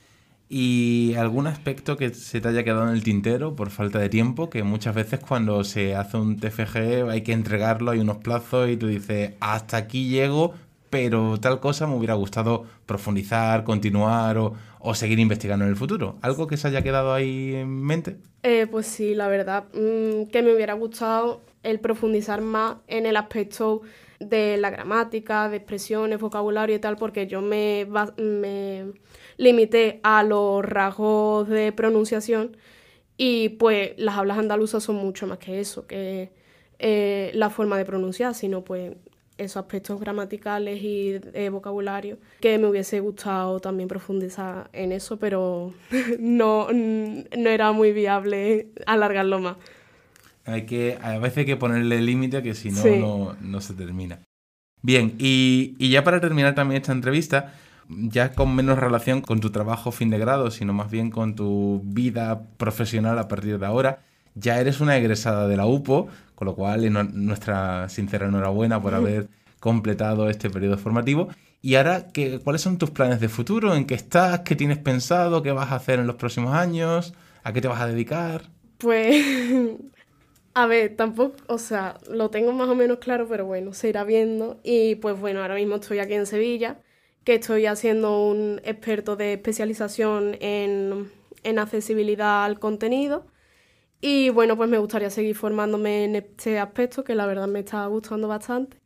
¿Y algún aspecto que se te haya quedado en el tintero por falta de tiempo? Que muchas veces cuando se hace un T F G hay que entregarlo, hay unos plazos y tú dices, hasta aquí llego, pero tal cosa me hubiera gustado profundizar, continuar o, o seguir investigando en el futuro. ¿Algo que se haya quedado ahí en mente? Eh, pues sí, la verdad, mmm, que me hubiera gustado el profundizar más en el aspecto de la gramática, de expresiones, vocabulario y tal, porque yo me, me limité a los rasgos de pronunciación y pues las hablas andaluzas son mucho más que eso, que eh, la forma de pronunciar, sino pues esos aspectos gramaticales y de vocabulario, que me hubiese gustado también profundizar en eso, pero no, no era muy viable alargarlo más. Hay que, a veces hay que ponerle límite, que si no, sí. no, no se termina. Bien, y, y ya para terminar también esta entrevista, ya con menos relación con tu trabajo fin de grado, sino más bien con tu vida profesional a partir de ahora, ya eres una egresada de la U P O, con lo cual nuestra sincera enhorabuena por haber completado este periodo formativo. Y ahora, ¿qué, ¿cuáles son tus planes de futuro? ¿En qué estás? ¿Qué tienes pensado? ¿Qué vas a hacer en los próximos años? ¿A qué te vas a dedicar? Pues... A ver, tampoco, o sea, lo tengo más o menos claro, pero bueno, se irá viendo. Y pues bueno, ahora mismo estoy aquí en Sevilla, que estoy haciendo un experto de especialización en, en accesibilidad al contenido. Y bueno, pues me gustaría seguir formándome en este aspecto, que la verdad me está gustando bastante.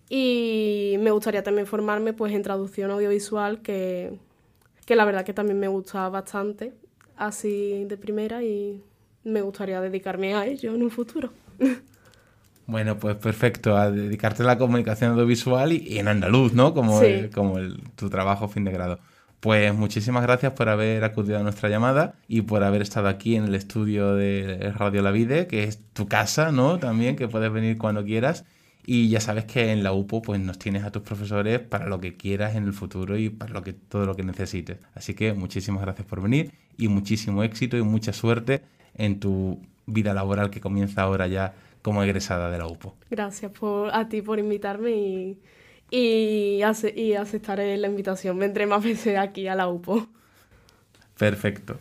Y me gustaría también formarme pues en traducción audiovisual, que, que la verdad que también me gusta bastante, así de primera, y me gustaría dedicarme a ello en un futuro. Bueno, pues perfecto, a dedicarte a la comunicación audiovisual y, y en andaluz, ¿no? Como, sí. el, como el, tu trabajo fin de grado. Pues muchísimas gracias por haber acudido a nuestra llamada y por haber estado aquí en el estudio de Radio La Vide, que es tu casa, ¿no? También, que puedes venir cuando quieras. Y ya sabes que en la U P O pues nos tienes a tus profesores para lo que quieras en el futuro y para lo que, todo lo que necesites. Así que muchísimas gracias por venir y muchísimo éxito y mucha suerte en tu vida laboral que comienza ahora ya como egresada de la U P O. Gracias por, a ti por invitarme y, y, ace, y aceptaré la invitación. Vendré más veces aquí a la U P O. Perfecto.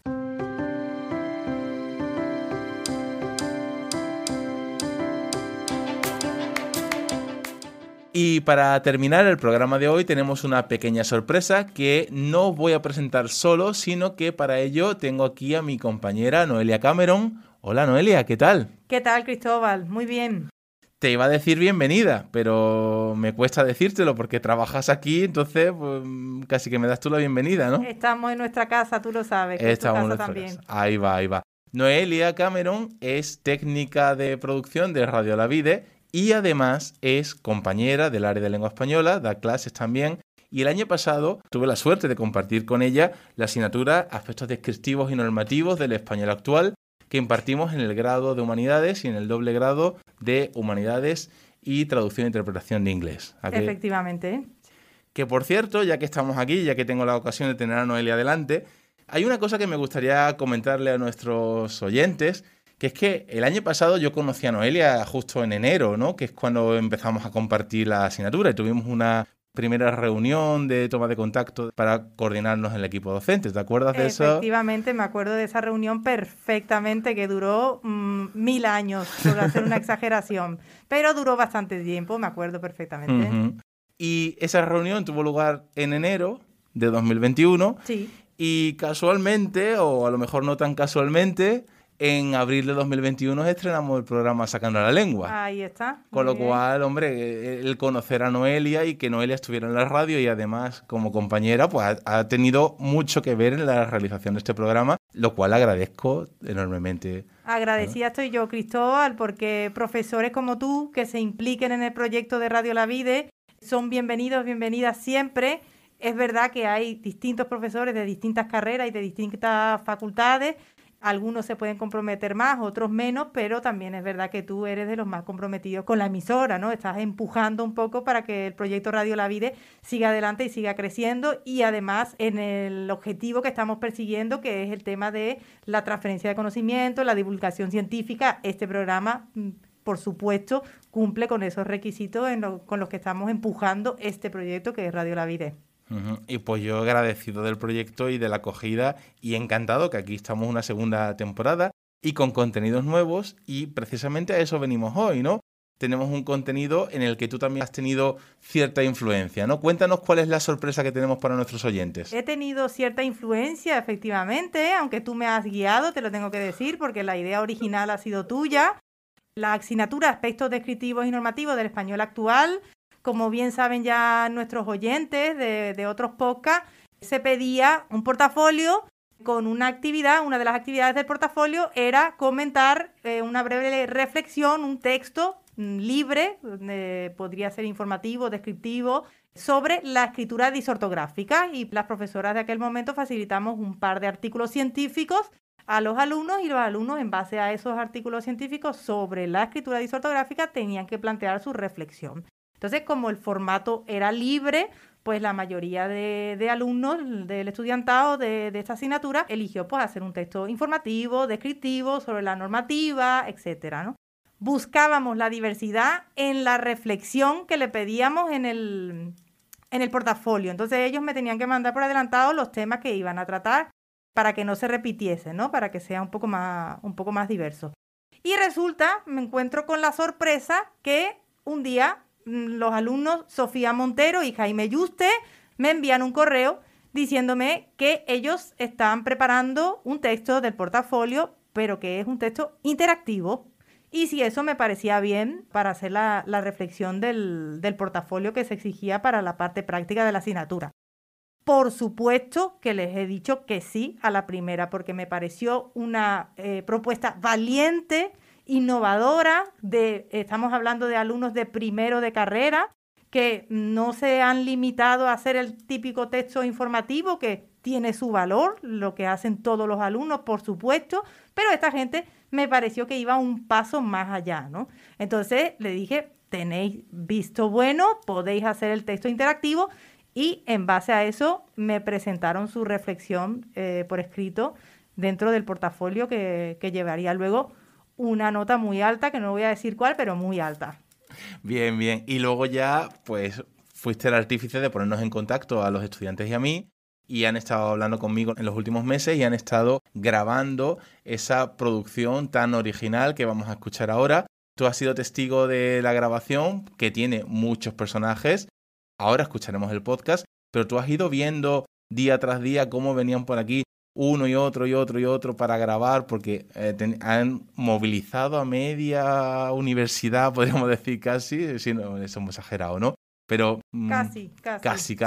Y para terminar el programa de hoy tenemos una pequeña sorpresa que no voy a presentar solo, sino que para ello tengo aquí a mi compañera Noelia Cameron. Hola Noelia, ¿qué tal? ¿Qué tal, Cristóbal? Muy bien. Te iba a decir bienvenida, pero me cuesta decírtelo porque trabajas aquí, entonces pues, casi que me das tú la bienvenida, ¿no? Estamos en nuestra casa, tú lo sabes, que Estamos es en tu casa nuestra también. casa. Ahí va, ahí va. Noelia Cameron es técnica de producción de Radio La Vide y además es compañera del área de lengua española, da clases también Y el año pasado tuve la suerte de compartir con ella la asignatura Aspectos descriptivos y normativos del español actual, que impartimos en el grado de Humanidades y en el doble grado de Humanidades y Traducción e Interpretación de Inglés. ¿A que? Efectivamente. Que por cierto, ya que estamos aquí, ya que tengo la ocasión de tener a Noelia delante, hay una cosa que me gustaría comentarle a nuestros oyentes, que es que el año pasado yo conocí a Noelia justo en enero, ¿no? Que es cuando empezamos a compartir la asignatura y tuvimos una primera reunión de toma de contacto para coordinarnos en el equipo docente. ¿Te acuerdas de eso? Efectivamente, me acuerdo de esa reunión perfectamente, que duró mmm, mil años, por hacer una exageración, pero duró bastante tiempo, me acuerdo perfectamente. Uh-huh. Y esa reunión tuvo lugar en enero de dos mil veintiuno. Sí. Y casualmente, o a lo mejor no tan casualmente, en abril de dos mil veintiuno estrenamos el programa Sacando la Lengua. Ahí está. Con lo bien. cual, hombre, el conocer a Noelia y que Noelia estuviera en la radio y además como compañera, pues ha, ha tenido mucho que ver en la realización de este programa, lo cual agradezco enormemente. Agradecida estoy yo, Cristóbal, porque profesores como tú que se impliquen en el proyecto de Radio La Vide son bienvenidos, bienvenidas siempre. Es verdad que hay distintos profesores de distintas carreras y de distintas facultades. Algunos se pueden comprometer más, otros menos, pero también es verdad que tú eres de los más comprometidos con la emisora, ¿no? Estás empujando un poco para que el proyecto Radio La Vide siga adelante y siga creciendo, y además en el objetivo que estamos persiguiendo, que es el tema de la transferencia de conocimiento, la divulgación científica. Este programa, por supuesto, cumple con esos requisitos en lo, con los que estamos empujando este proyecto que es Radio La Vide. Uh-huh. Y pues yo agradecido del proyecto y de la acogida y encantado que aquí estamos una segunda temporada y con contenidos nuevos, y precisamente a eso venimos hoy, ¿no? Tenemos un contenido en el que tú también has tenido cierta influencia, ¿no? Cuéntanos cuál es la sorpresa que tenemos para nuestros oyentes. He tenido cierta influencia, efectivamente, aunque tú me has guiado, te lo tengo que decir, porque la idea original ha sido tuya. La asignatura Aspectos descriptivos y normativos del español actual, como bien saben ya nuestros oyentes de, de otros podcasts, se pedía un portafolio con una actividad. Una de las actividades del portafolio era comentar eh, una breve reflexión, un texto mm, libre, eh, podría ser informativo, descriptivo, sobre la escritura disortográfica, y las profesoras de aquel momento facilitamos un par de artículos científicos a los alumnos, y los alumnos, en base a esos artículos científicos sobre la escritura disortográfica, tenían que plantear su reflexión. Entonces, como el formato era libre, pues la mayoría de, de alumnos del estudiantado de, de esta asignatura eligió pues hacer un texto informativo, descriptivo, sobre la normativa, etcétera, ¿no? Buscábamos la diversidad en la reflexión que le pedíamos en el, en el portafolio. Entonces ellos me tenían que mandar por adelantado los temas que iban a tratar para que no se repitiese, ¿no? Para que sea un poco más, un poco más diverso. Y resulta, me encuentro con la sorpresa que un día los alumnos Sofía Montero y Jaime Yuste me envían un correo diciéndome que ellos están preparando un texto del portafolio, pero que es un texto interactivo, y si eso me parecía bien para hacer la, la reflexión del, del portafolio que se exigía para la parte práctica de la asignatura. Por supuesto que les he dicho que sí a la primera, porque me pareció una eh, propuesta valiente, innovadora. De, estamos hablando de alumnos de primero de carrera que no se han limitado a hacer el típico texto informativo, que tiene su valor, lo que hacen todos los alumnos, por supuesto, pero esta gente me pareció que iba un paso más allá, ¿no? Entonces le dije, tenéis visto bueno, podéis hacer el texto interactivo, y en base a eso me presentaron su reflexión eh, por escrito dentro del portafolio que, que llevaría luego una nota muy alta, que no voy a decir cuál, pero muy alta. Bien, bien. Y luego ya, pues, fuiste el artífice de ponernos en contacto a los estudiantes y a mí, y han estado hablando conmigo en los últimos meses y han estado grabando esa producción tan original que vamos a escuchar ahora. Tú has sido testigo de la grabación, que tiene muchos personajes. Ahora escucharemos el podcast, pero tú has ido viendo día tras día cómo venían por aquí uno y otro y otro y otro para grabar, porque eh, ten, han movilizado a media universidad, podríamos decir casi, si no, somos exagerados, ¿no? Pero casi, casi, casi, casi. Sí.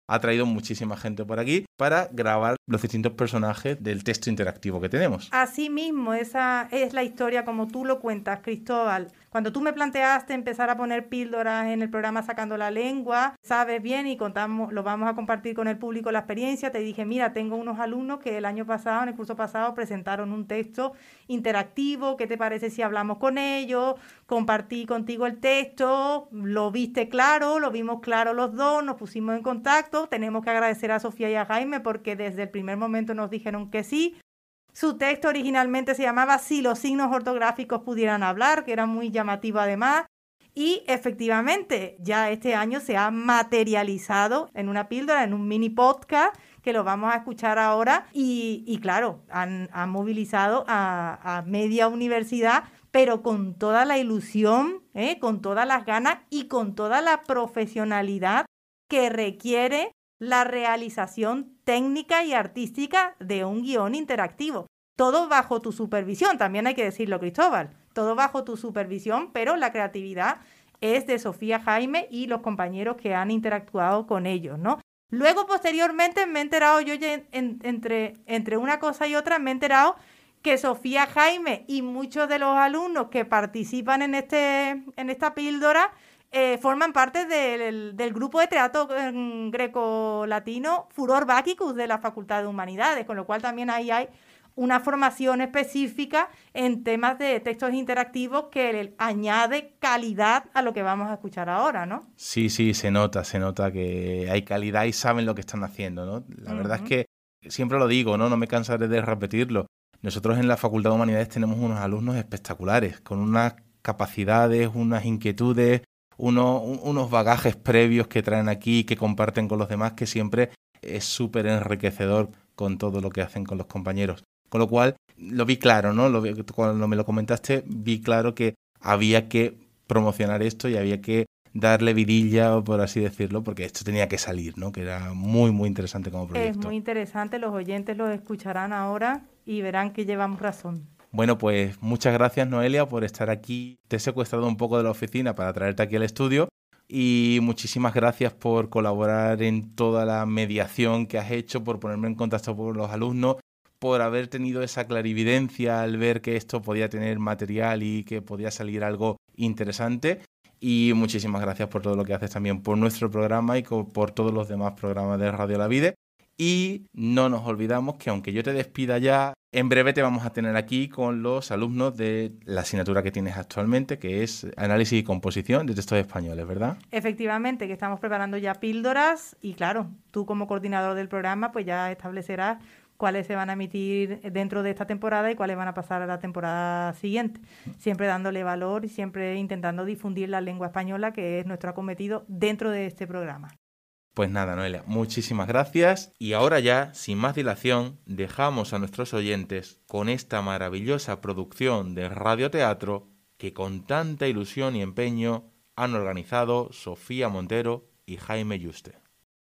ha traído muchísima gente por aquí para grabar los distintos personajes del texto interactivo que tenemos. Así mismo, esa es la historia como tú lo cuentas, Cristóbal. Cuando tú me planteaste empezar a poner píldoras en el programa Sacando la Lengua, sabes bien y contamos, lo vamos a compartir con el público la experiencia, te dije, mira, tengo unos alumnos que el año pasado, en el curso pasado, presentaron un texto interactivo, ¿qué te parece si hablamos con ellos? Compartí contigo el texto, lo viste claro, lo vimos claro los dos, nos pusimos en contacto, tenemos que agradecer a Sofía y a Jaime porque desde el primer momento nos dijeron que sí. Su texto originalmente se llamaba Si los signos ortográficos pudieran hablar, que era muy llamativo además, y efectivamente ya este año se ha materializado en una píldora, en un mini podcast, que lo vamos a escuchar ahora, y, y claro, han, han movilizado a, a media universidad, pero con toda la ilusión, ¿eh? Con todas las ganas y con toda la profesionalidad que requiere la realización técnica y artística de un guión interactivo. Todo bajo tu supervisión, también hay que decirlo, Cristóbal, todo bajo tu supervisión, pero la creatividad es de Sofía, Jaime y los compañeros que han interactuado con ellos, ¿no? Luego, posteriormente, me he enterado, yo ya en, entre, entre una cosa y otra, me he enterado que Sofía, Jaime y muchos de los alumnos que participan en, este, en esta píldora Eh, forman parte del, del grupo de teatro eh, greco-latino Furor Bacchicus de la Facultad de Humanidades, con lo cual también ahí hay una formación específica en temas de textos interactivos que le añade calidad a lo que vamos a escuchar ahora, ¿no? Sí, sí, se nota, se nota que hay calidad y saben lo que están haciendo, ¿no? La uh-huh. verdad es que siempre lo digo, ¿no? No me cansaré de repetirlo. Nosotros en la Facultad de Humanidades tenemos unos alumnos espectaculares, con unas capacidades, unas inquietudes, Uno, unos bagajes previos que traen aquí, que comparten con los demás, que siempre es súper enriquecedor con todo lo que hacen con los compañeros. Con lo cual, lo vi claro, ¿no? Lo vi, cuando me lo comentaste, vi claro que había que promocionar esto y había que darle vidilla, por así decirlo, porque esto tenía que salir, ¿no? Que era muy, muy interesante como proyecto. Es muy interesante, los oyentes lo escucharán ahora y verán que llevamos razón. Bueno, pues muchas gracias, Noelia, por estar aquí. Te he secuestrado un poco de la oficina para traerte aquí al estudio y muchísimas gracias por colaborar en toda la mediación que has hecho, por ponerme en contacto con los alumnos, por haber tenido esa clarividencia al ver que esto podía tener material y que podía salir algo interesante. Y muchísimas gracias por todo lo que haces también por nuestro programa y por todos los demás programas de Radio La Vide. Y no nos olvidamos que aunque yo te despida ya, en breve te vamos a tener aquí con los alumnos de la asignatura que tienes actualmente, que es Análisis y Composición de Textos Españoles, ¿verdad? Efectivamente, que estamos preparando ya píldoras y claro, tú como coordinador del programa pues ya establecerás cuáles se van a emitir dentro de esta temporada y cuáles van a pasar a la temporada siguiente, siempre dándole valor y siempre intentando difundir la lengua española, que es nuestro acometido dentro de este programa. Pues nada, Noelia, muchísimas gracias. Y ahora ya, sin más dilación, dejamos a nuestros oyentes con esta maravillosa producción de radioteatro que con tanta ilusión y empeño han organizado Sofía Montero y Jaime Yuste.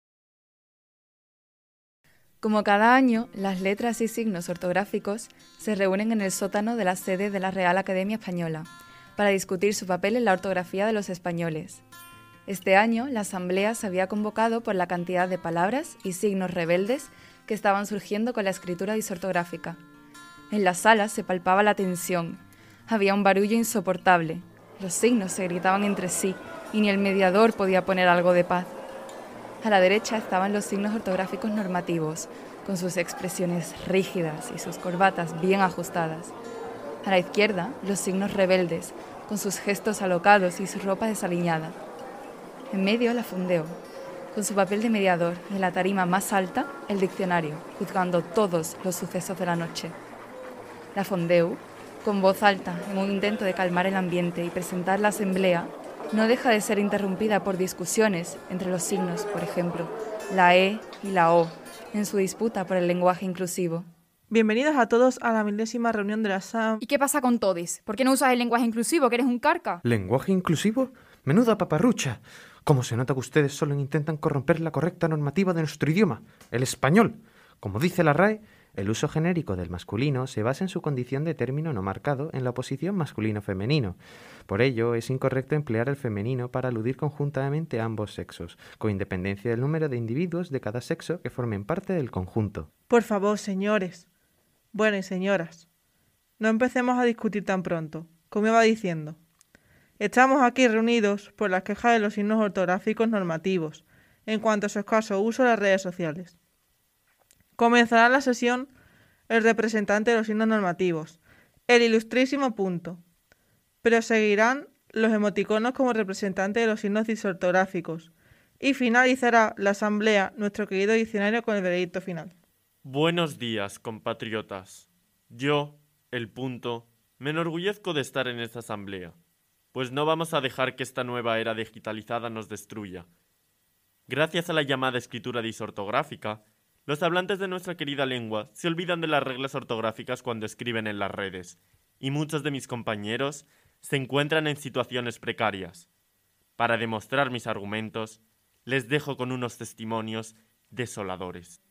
Como cada año, las letras y signos ortográficos se reúnen en el sótano de la sede de la Real Academia Española para discutir su papel en la ortografía de los españoles. Este año, la asamblea se había convocado por la cantidad de palabras y signos rebeldes que estaban surgiendo con la escritura disortográfica. En la sala se palpaba la tensión. Había un barullo insoportable. Los signos se gritaban entre sí y ni el mediador podía poner algo de paz. A la derecha estaban los signos ortográficos normativos, con sus expresiones rígidas y sus corbatas bien ajustadas. A la izquierda, los signos rebeldes, con sus gestos alocados y su ropa desaliñada. En medio, la Fundeu, con su papel de mediador, y en la tarima más alta, el diccionario, juzgando todos los sucesos de la noche. La Fundeu, con voz alta, en un intento de calmar el ambiente y presentar la asamblea, no deja de ser interrumpida por discusiones entre los signos, por ejemplo, la E y la O, en su disputa por el lenguaje inclusivo. Bienvenidos a todos a la milésima reunión de la S A M. ¿Y qué pasa con todis? ¿Por qué no usas el lenguaje inclusivo, que eres un carca? ¿Lenguaje inclusivo? ¡Menuda paparrucha! ¿Cómo se nota que ustedes solo intentan corromper la correcta normativa de nuestro idioma, el español? Como dice la R A E, El uso genérico del masculino se basa en su condición de término no marcado en la oposición masculino-femenino. Por ello, es incorrecto emplear el femenino para aludir conjuntamente a ambos sexos, con independencia del número de individuos de cada sexo que formen parte del conjunto. Por favor, señores. Bueno, y señoras, no empecemos a discutir tan pronto. Como iba diciendo, estamos aquí reunidos por las quejas de los signos ortográficos normativos en cuanto a su escaso uso de las redes sociales. Comenzará la sesión el representante de los signos normativos, el ilustrísimo Punto. Pero seguirán los emoticonos como representante de los signos disortográficos. Y finalizará la asamblea nuestro querido diccionario con el veredicto final. Buenos días, compatriotas. Yo, el Punto, me enorgullezco de estar en esta asamblea, pues no vamos a dejar que esta nueva era digitalizada nos destruya. Gracias a la llamada escritura disortográfica, los hablantes de nuestra querida lengua se olvidan de las reglas ortográficas cuando escriben en las redes, y muchos de mis compañeros se encuentran en situaciones precarias. Para demostrar mis argumentos, les dejo con unos testimonios desoladores.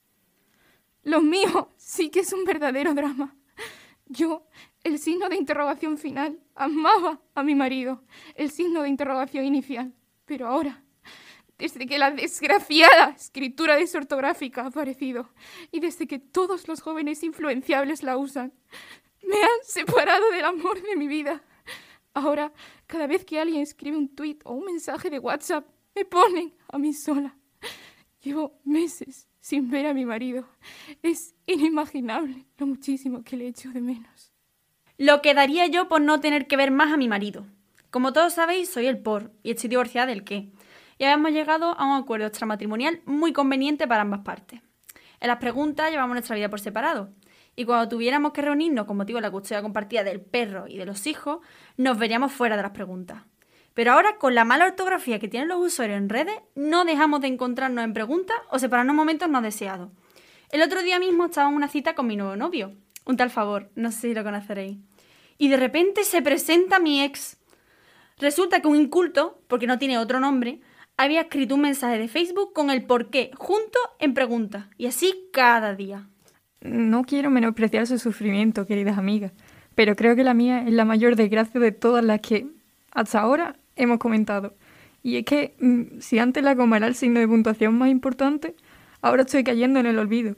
Lo mío sí que es un verdadero drama. Yo, el signo de interrogación final, amaba a mi marido, el signo de interrogación inicial, pero ahora, desde que la desgraciada escritura disortográfica ha aparecido y desde que todos los jóvenes influenciables la usan, me han separado del amor de mi vida. Ahora, cada vez que alguien escribe un tuit o un mensaje de WhatsApp, me ponen a mí sola. Llevo meses sin ver a mi marido. Es inimaginable lo muchísimo que le echo de menos. Lo que daría yo por no tener que ver más a mi marido. Como todos sabéis, soy el por y estoy divorciada del qué. Y habíamos llegado a un acuerdo extramatrimonial muy conveniente para ambas partes. En las preguntas llevamos nuestra vida por separado. Y cuando tuviéramos que reunirnos con motivo de la custodia compartida del perro y de los hijos, nos veríamos fuera de las preguntas. Pero ahora, con la mala ortografía que tienen los usuarios en redes, no dejamos de encontrarnos en preguntas o separarnos en momentos no deseados. El otro día mismo estaba en una cita con mi nuevo novio, un tal Favor, no sé si lo conoceréis. Y de repente se presenta mi ex. Resulta que un inculto, porque no tiene otro nombre, había escrito un mensaje de Facebook con el porqué junto en preguntas. Y así cada día. No quiero menospreciar su sufrimiento, queridas amigas, pero creo que la mía es la mayor desgracia de todas las que hasta ahora hemos comentado. Y es que mmm, si antes la coma era el signo de puntuación más importante, ahora estoy cayendo en el olvido.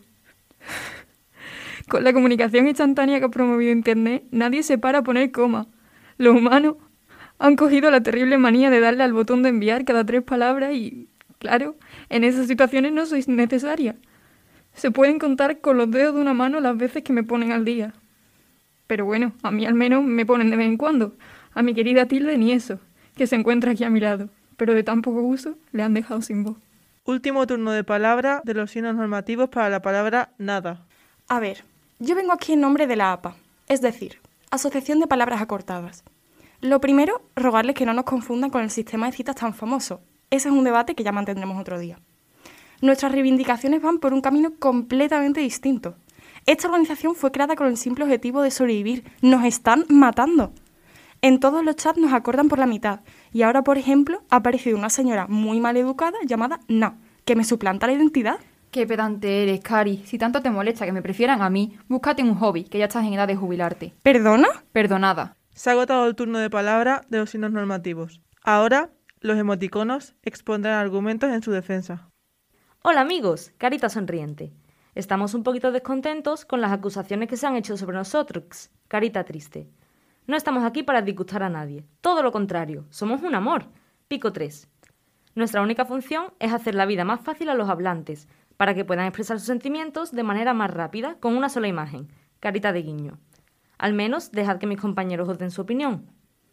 Con la comunicación instantánea que ha promovido Internet, nadie se para a poner coma. Los humanos han cogido la terrible manía de darle al botón de enviar cada tres palabras y, claro, en esas situaciones no sois necesaria. Se pueden contar con los dedos de una mano las veces que me ponen al día. Pero bueno, a mí al menos me ponen de vez en cuando. A mi querida Tilde ni eso, que se encuentra aquí a mi lado, pero de tan poco uso le han dejado sin voz. Último turno de palabra de los signos normativos para la palabra nada. A ver, yo vengo aquí en nombre de la A P A, es decir, Asociación de Palabras Acortadas. Lo primero, rogarles que no nos confundan con el sistema de citas tan famoso. Ese es un debate que ya mantendremos otro día. Nuestras reivindicaciones van por un camino completamente distinto. Esta organización fue creada con el simple objetivo de sobrevivir. ¡Nos están matando! En todos los chats nos acordan por la mitad. Y ahora, por ejemplo, ha aparecido una señora muy mal educada llamada Na, que me suplanta la identidad. Qué pedante eres, Cari. Si tanto te molesta que me prefieran a mí, búscate un hobby, que ya estás en edad de jubilarte. ¿Perdona? Perdonada. Se ha agotado el turno de palabra de los signos normativos. Ahora, los emoticonos expondrán argumentos en su defensa. Hola amigos, carita sonriente. Estamos un poquito descontentos con las acusaciones que se han hecho sobre nosotros. Carita triste. No estamos aquí para disgustar a nadie. Todo lo contrario, somos un amor. Pico tres. Nuestra única función es hacer la vida más fácil a los hablantes, para que puedan expresar sus sentimientos de manera más rápida con una sola imagen. Carita de guiño. Al menos dejad que mis compañeros os den su opinión.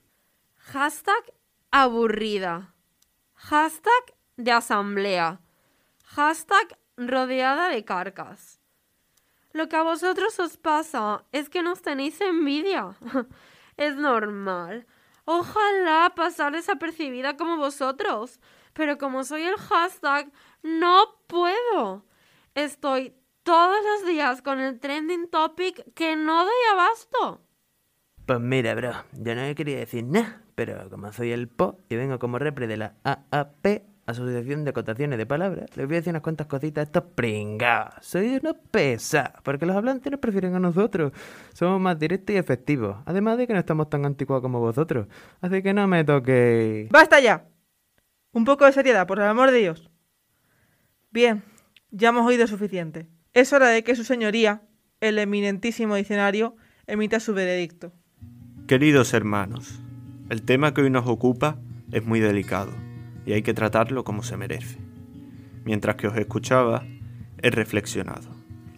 Hashtag aburrida. Hashtag de asamblea. Hashtag rodeada de carcas. Lo que a vosotros os pasa es que nos tenéis envidia. Es normal. Ojalá pasar desapercibida como vosotros. Pero como soy el hashtag, no puedo. Estoy todos los días con el trending topic que no doy abasto. Pues mira, bro, yo no he querido decir nada, pero como soy el po y vengo como repre de la A A P, asociación de acotaciones de palabras, les voy a decir unas cuantas cositas a estos pringados. Sois unos pesados, porque los hablantes nos prefieren a nosotros. Somos más directos y efectivos, además de que no estamos tan anticuados como vosotros. Así que no me toquéis. ¡Basta ya! Un poco de seriedad, por el amor de Dios. Bien, ya hemos oído suficiente. Es hora de que su señoría, el eminentísimo diccionario, emita su veredicto. Queridos hermanos, el tema que hoy nos ocupa es muy delicado y hay que tratarlo como se merece. Mientras que os escuchaba, he reflexionado.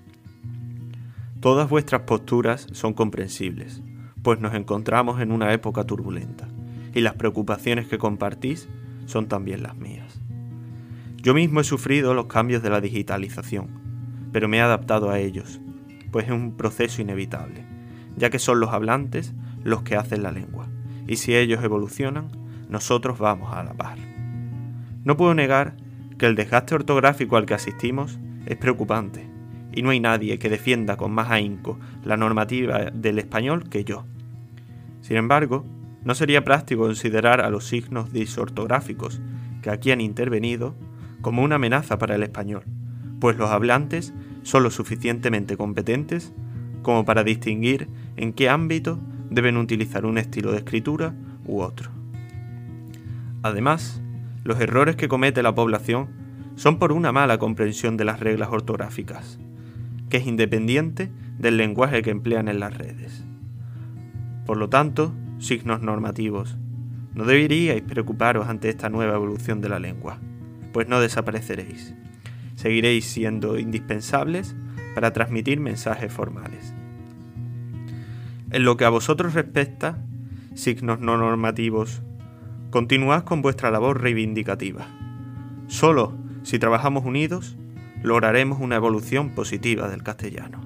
Todas vuestras posturas son comprensibles, pues nos encontramos en una época turbulenta y las preocupaciones que compartís son también las mías. Yo mismo he sufrido los cambios de la digitalización, pero me he adaptado a ellos, pues es un proceso inevitable, ya que son los hablantes los que hacen la lengua, y si ellos evolucionan, nosotros vamos a la par. No puedo negar que el desgaste ortográfico al que asistimos es preocupante, y no hay nadie que defienda con más ahínco la normativa del español que yo. Sin embargo, no sería práctico considerar a los signos disortográficos que aquí han intervenido como una amenaza para el español, pues los hablantes son lo suficientemente competentes como para distinguir en qué ámbito deben utilizar un estilo de escritura u otro. Además, los errores que comete la población son por una mala comprensión de las reglas ortográficas, que es independiente del lenguaje que emplean en las redes. Por lo tanto, signos normativos, no deberíais preocuparos ante esta nueva evolución de la lengua, pues no desapareceréis. Seguiréis siendo indispensables para transmitir mensajes formales. En lo que a vosotros respecta, signos no normativos, continuad con vuestra labor reivindicativa. Solo si trabajamos unidos, lograremos una evolución positiva del castellano.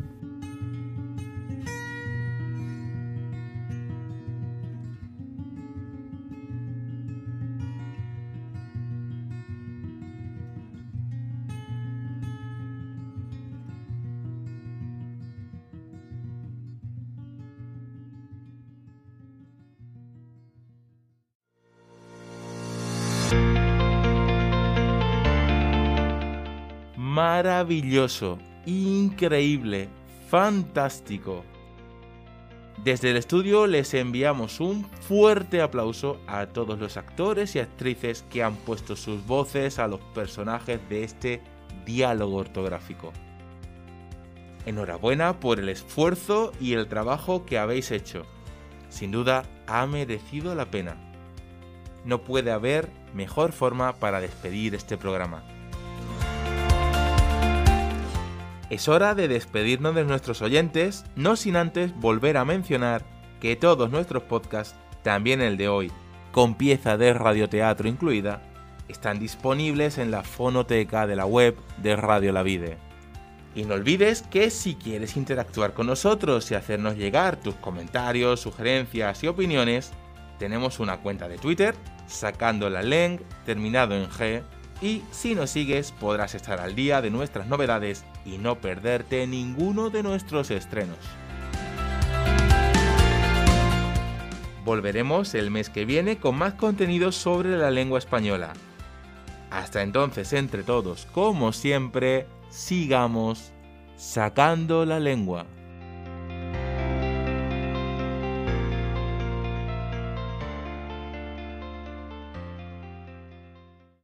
Maravilloso, increíble, fantástico. Desde el estudio les enviamos un fuerte aplauso a todos los actores y actrices que han puesto sus voces a los personajes de este diálogo ortográfico. Enhorabuena por el esfuerzo y el trabajo que habéis hecho. Sin duda ha merecido la pena. No puede haber mejor forma para despedir este programa. Es hora de despedirnos de nuestros oyentes, no sin antes volver a mencionar que todos nuestros podcasts, también el de hoy, con pieza de radioteatro incluida, están disponibles en la fonoteca de la web de Radio La Vide. Y no olvides que si quieres interactuar con nosotros y hacernos llegar tus comentarios, sugerencias y opiniones, tenemos una cuenta de Twitter, sacando la leng, terminado en G, y si nos sigues podrás estar al día de nuestras novedades y no perderte ninguno de nuestros estrenos. Volveremos el mes que viene con más contenido sobre la lengua española. Hasta entonces, entre todos, como siempre, sigamos sacando la lengua.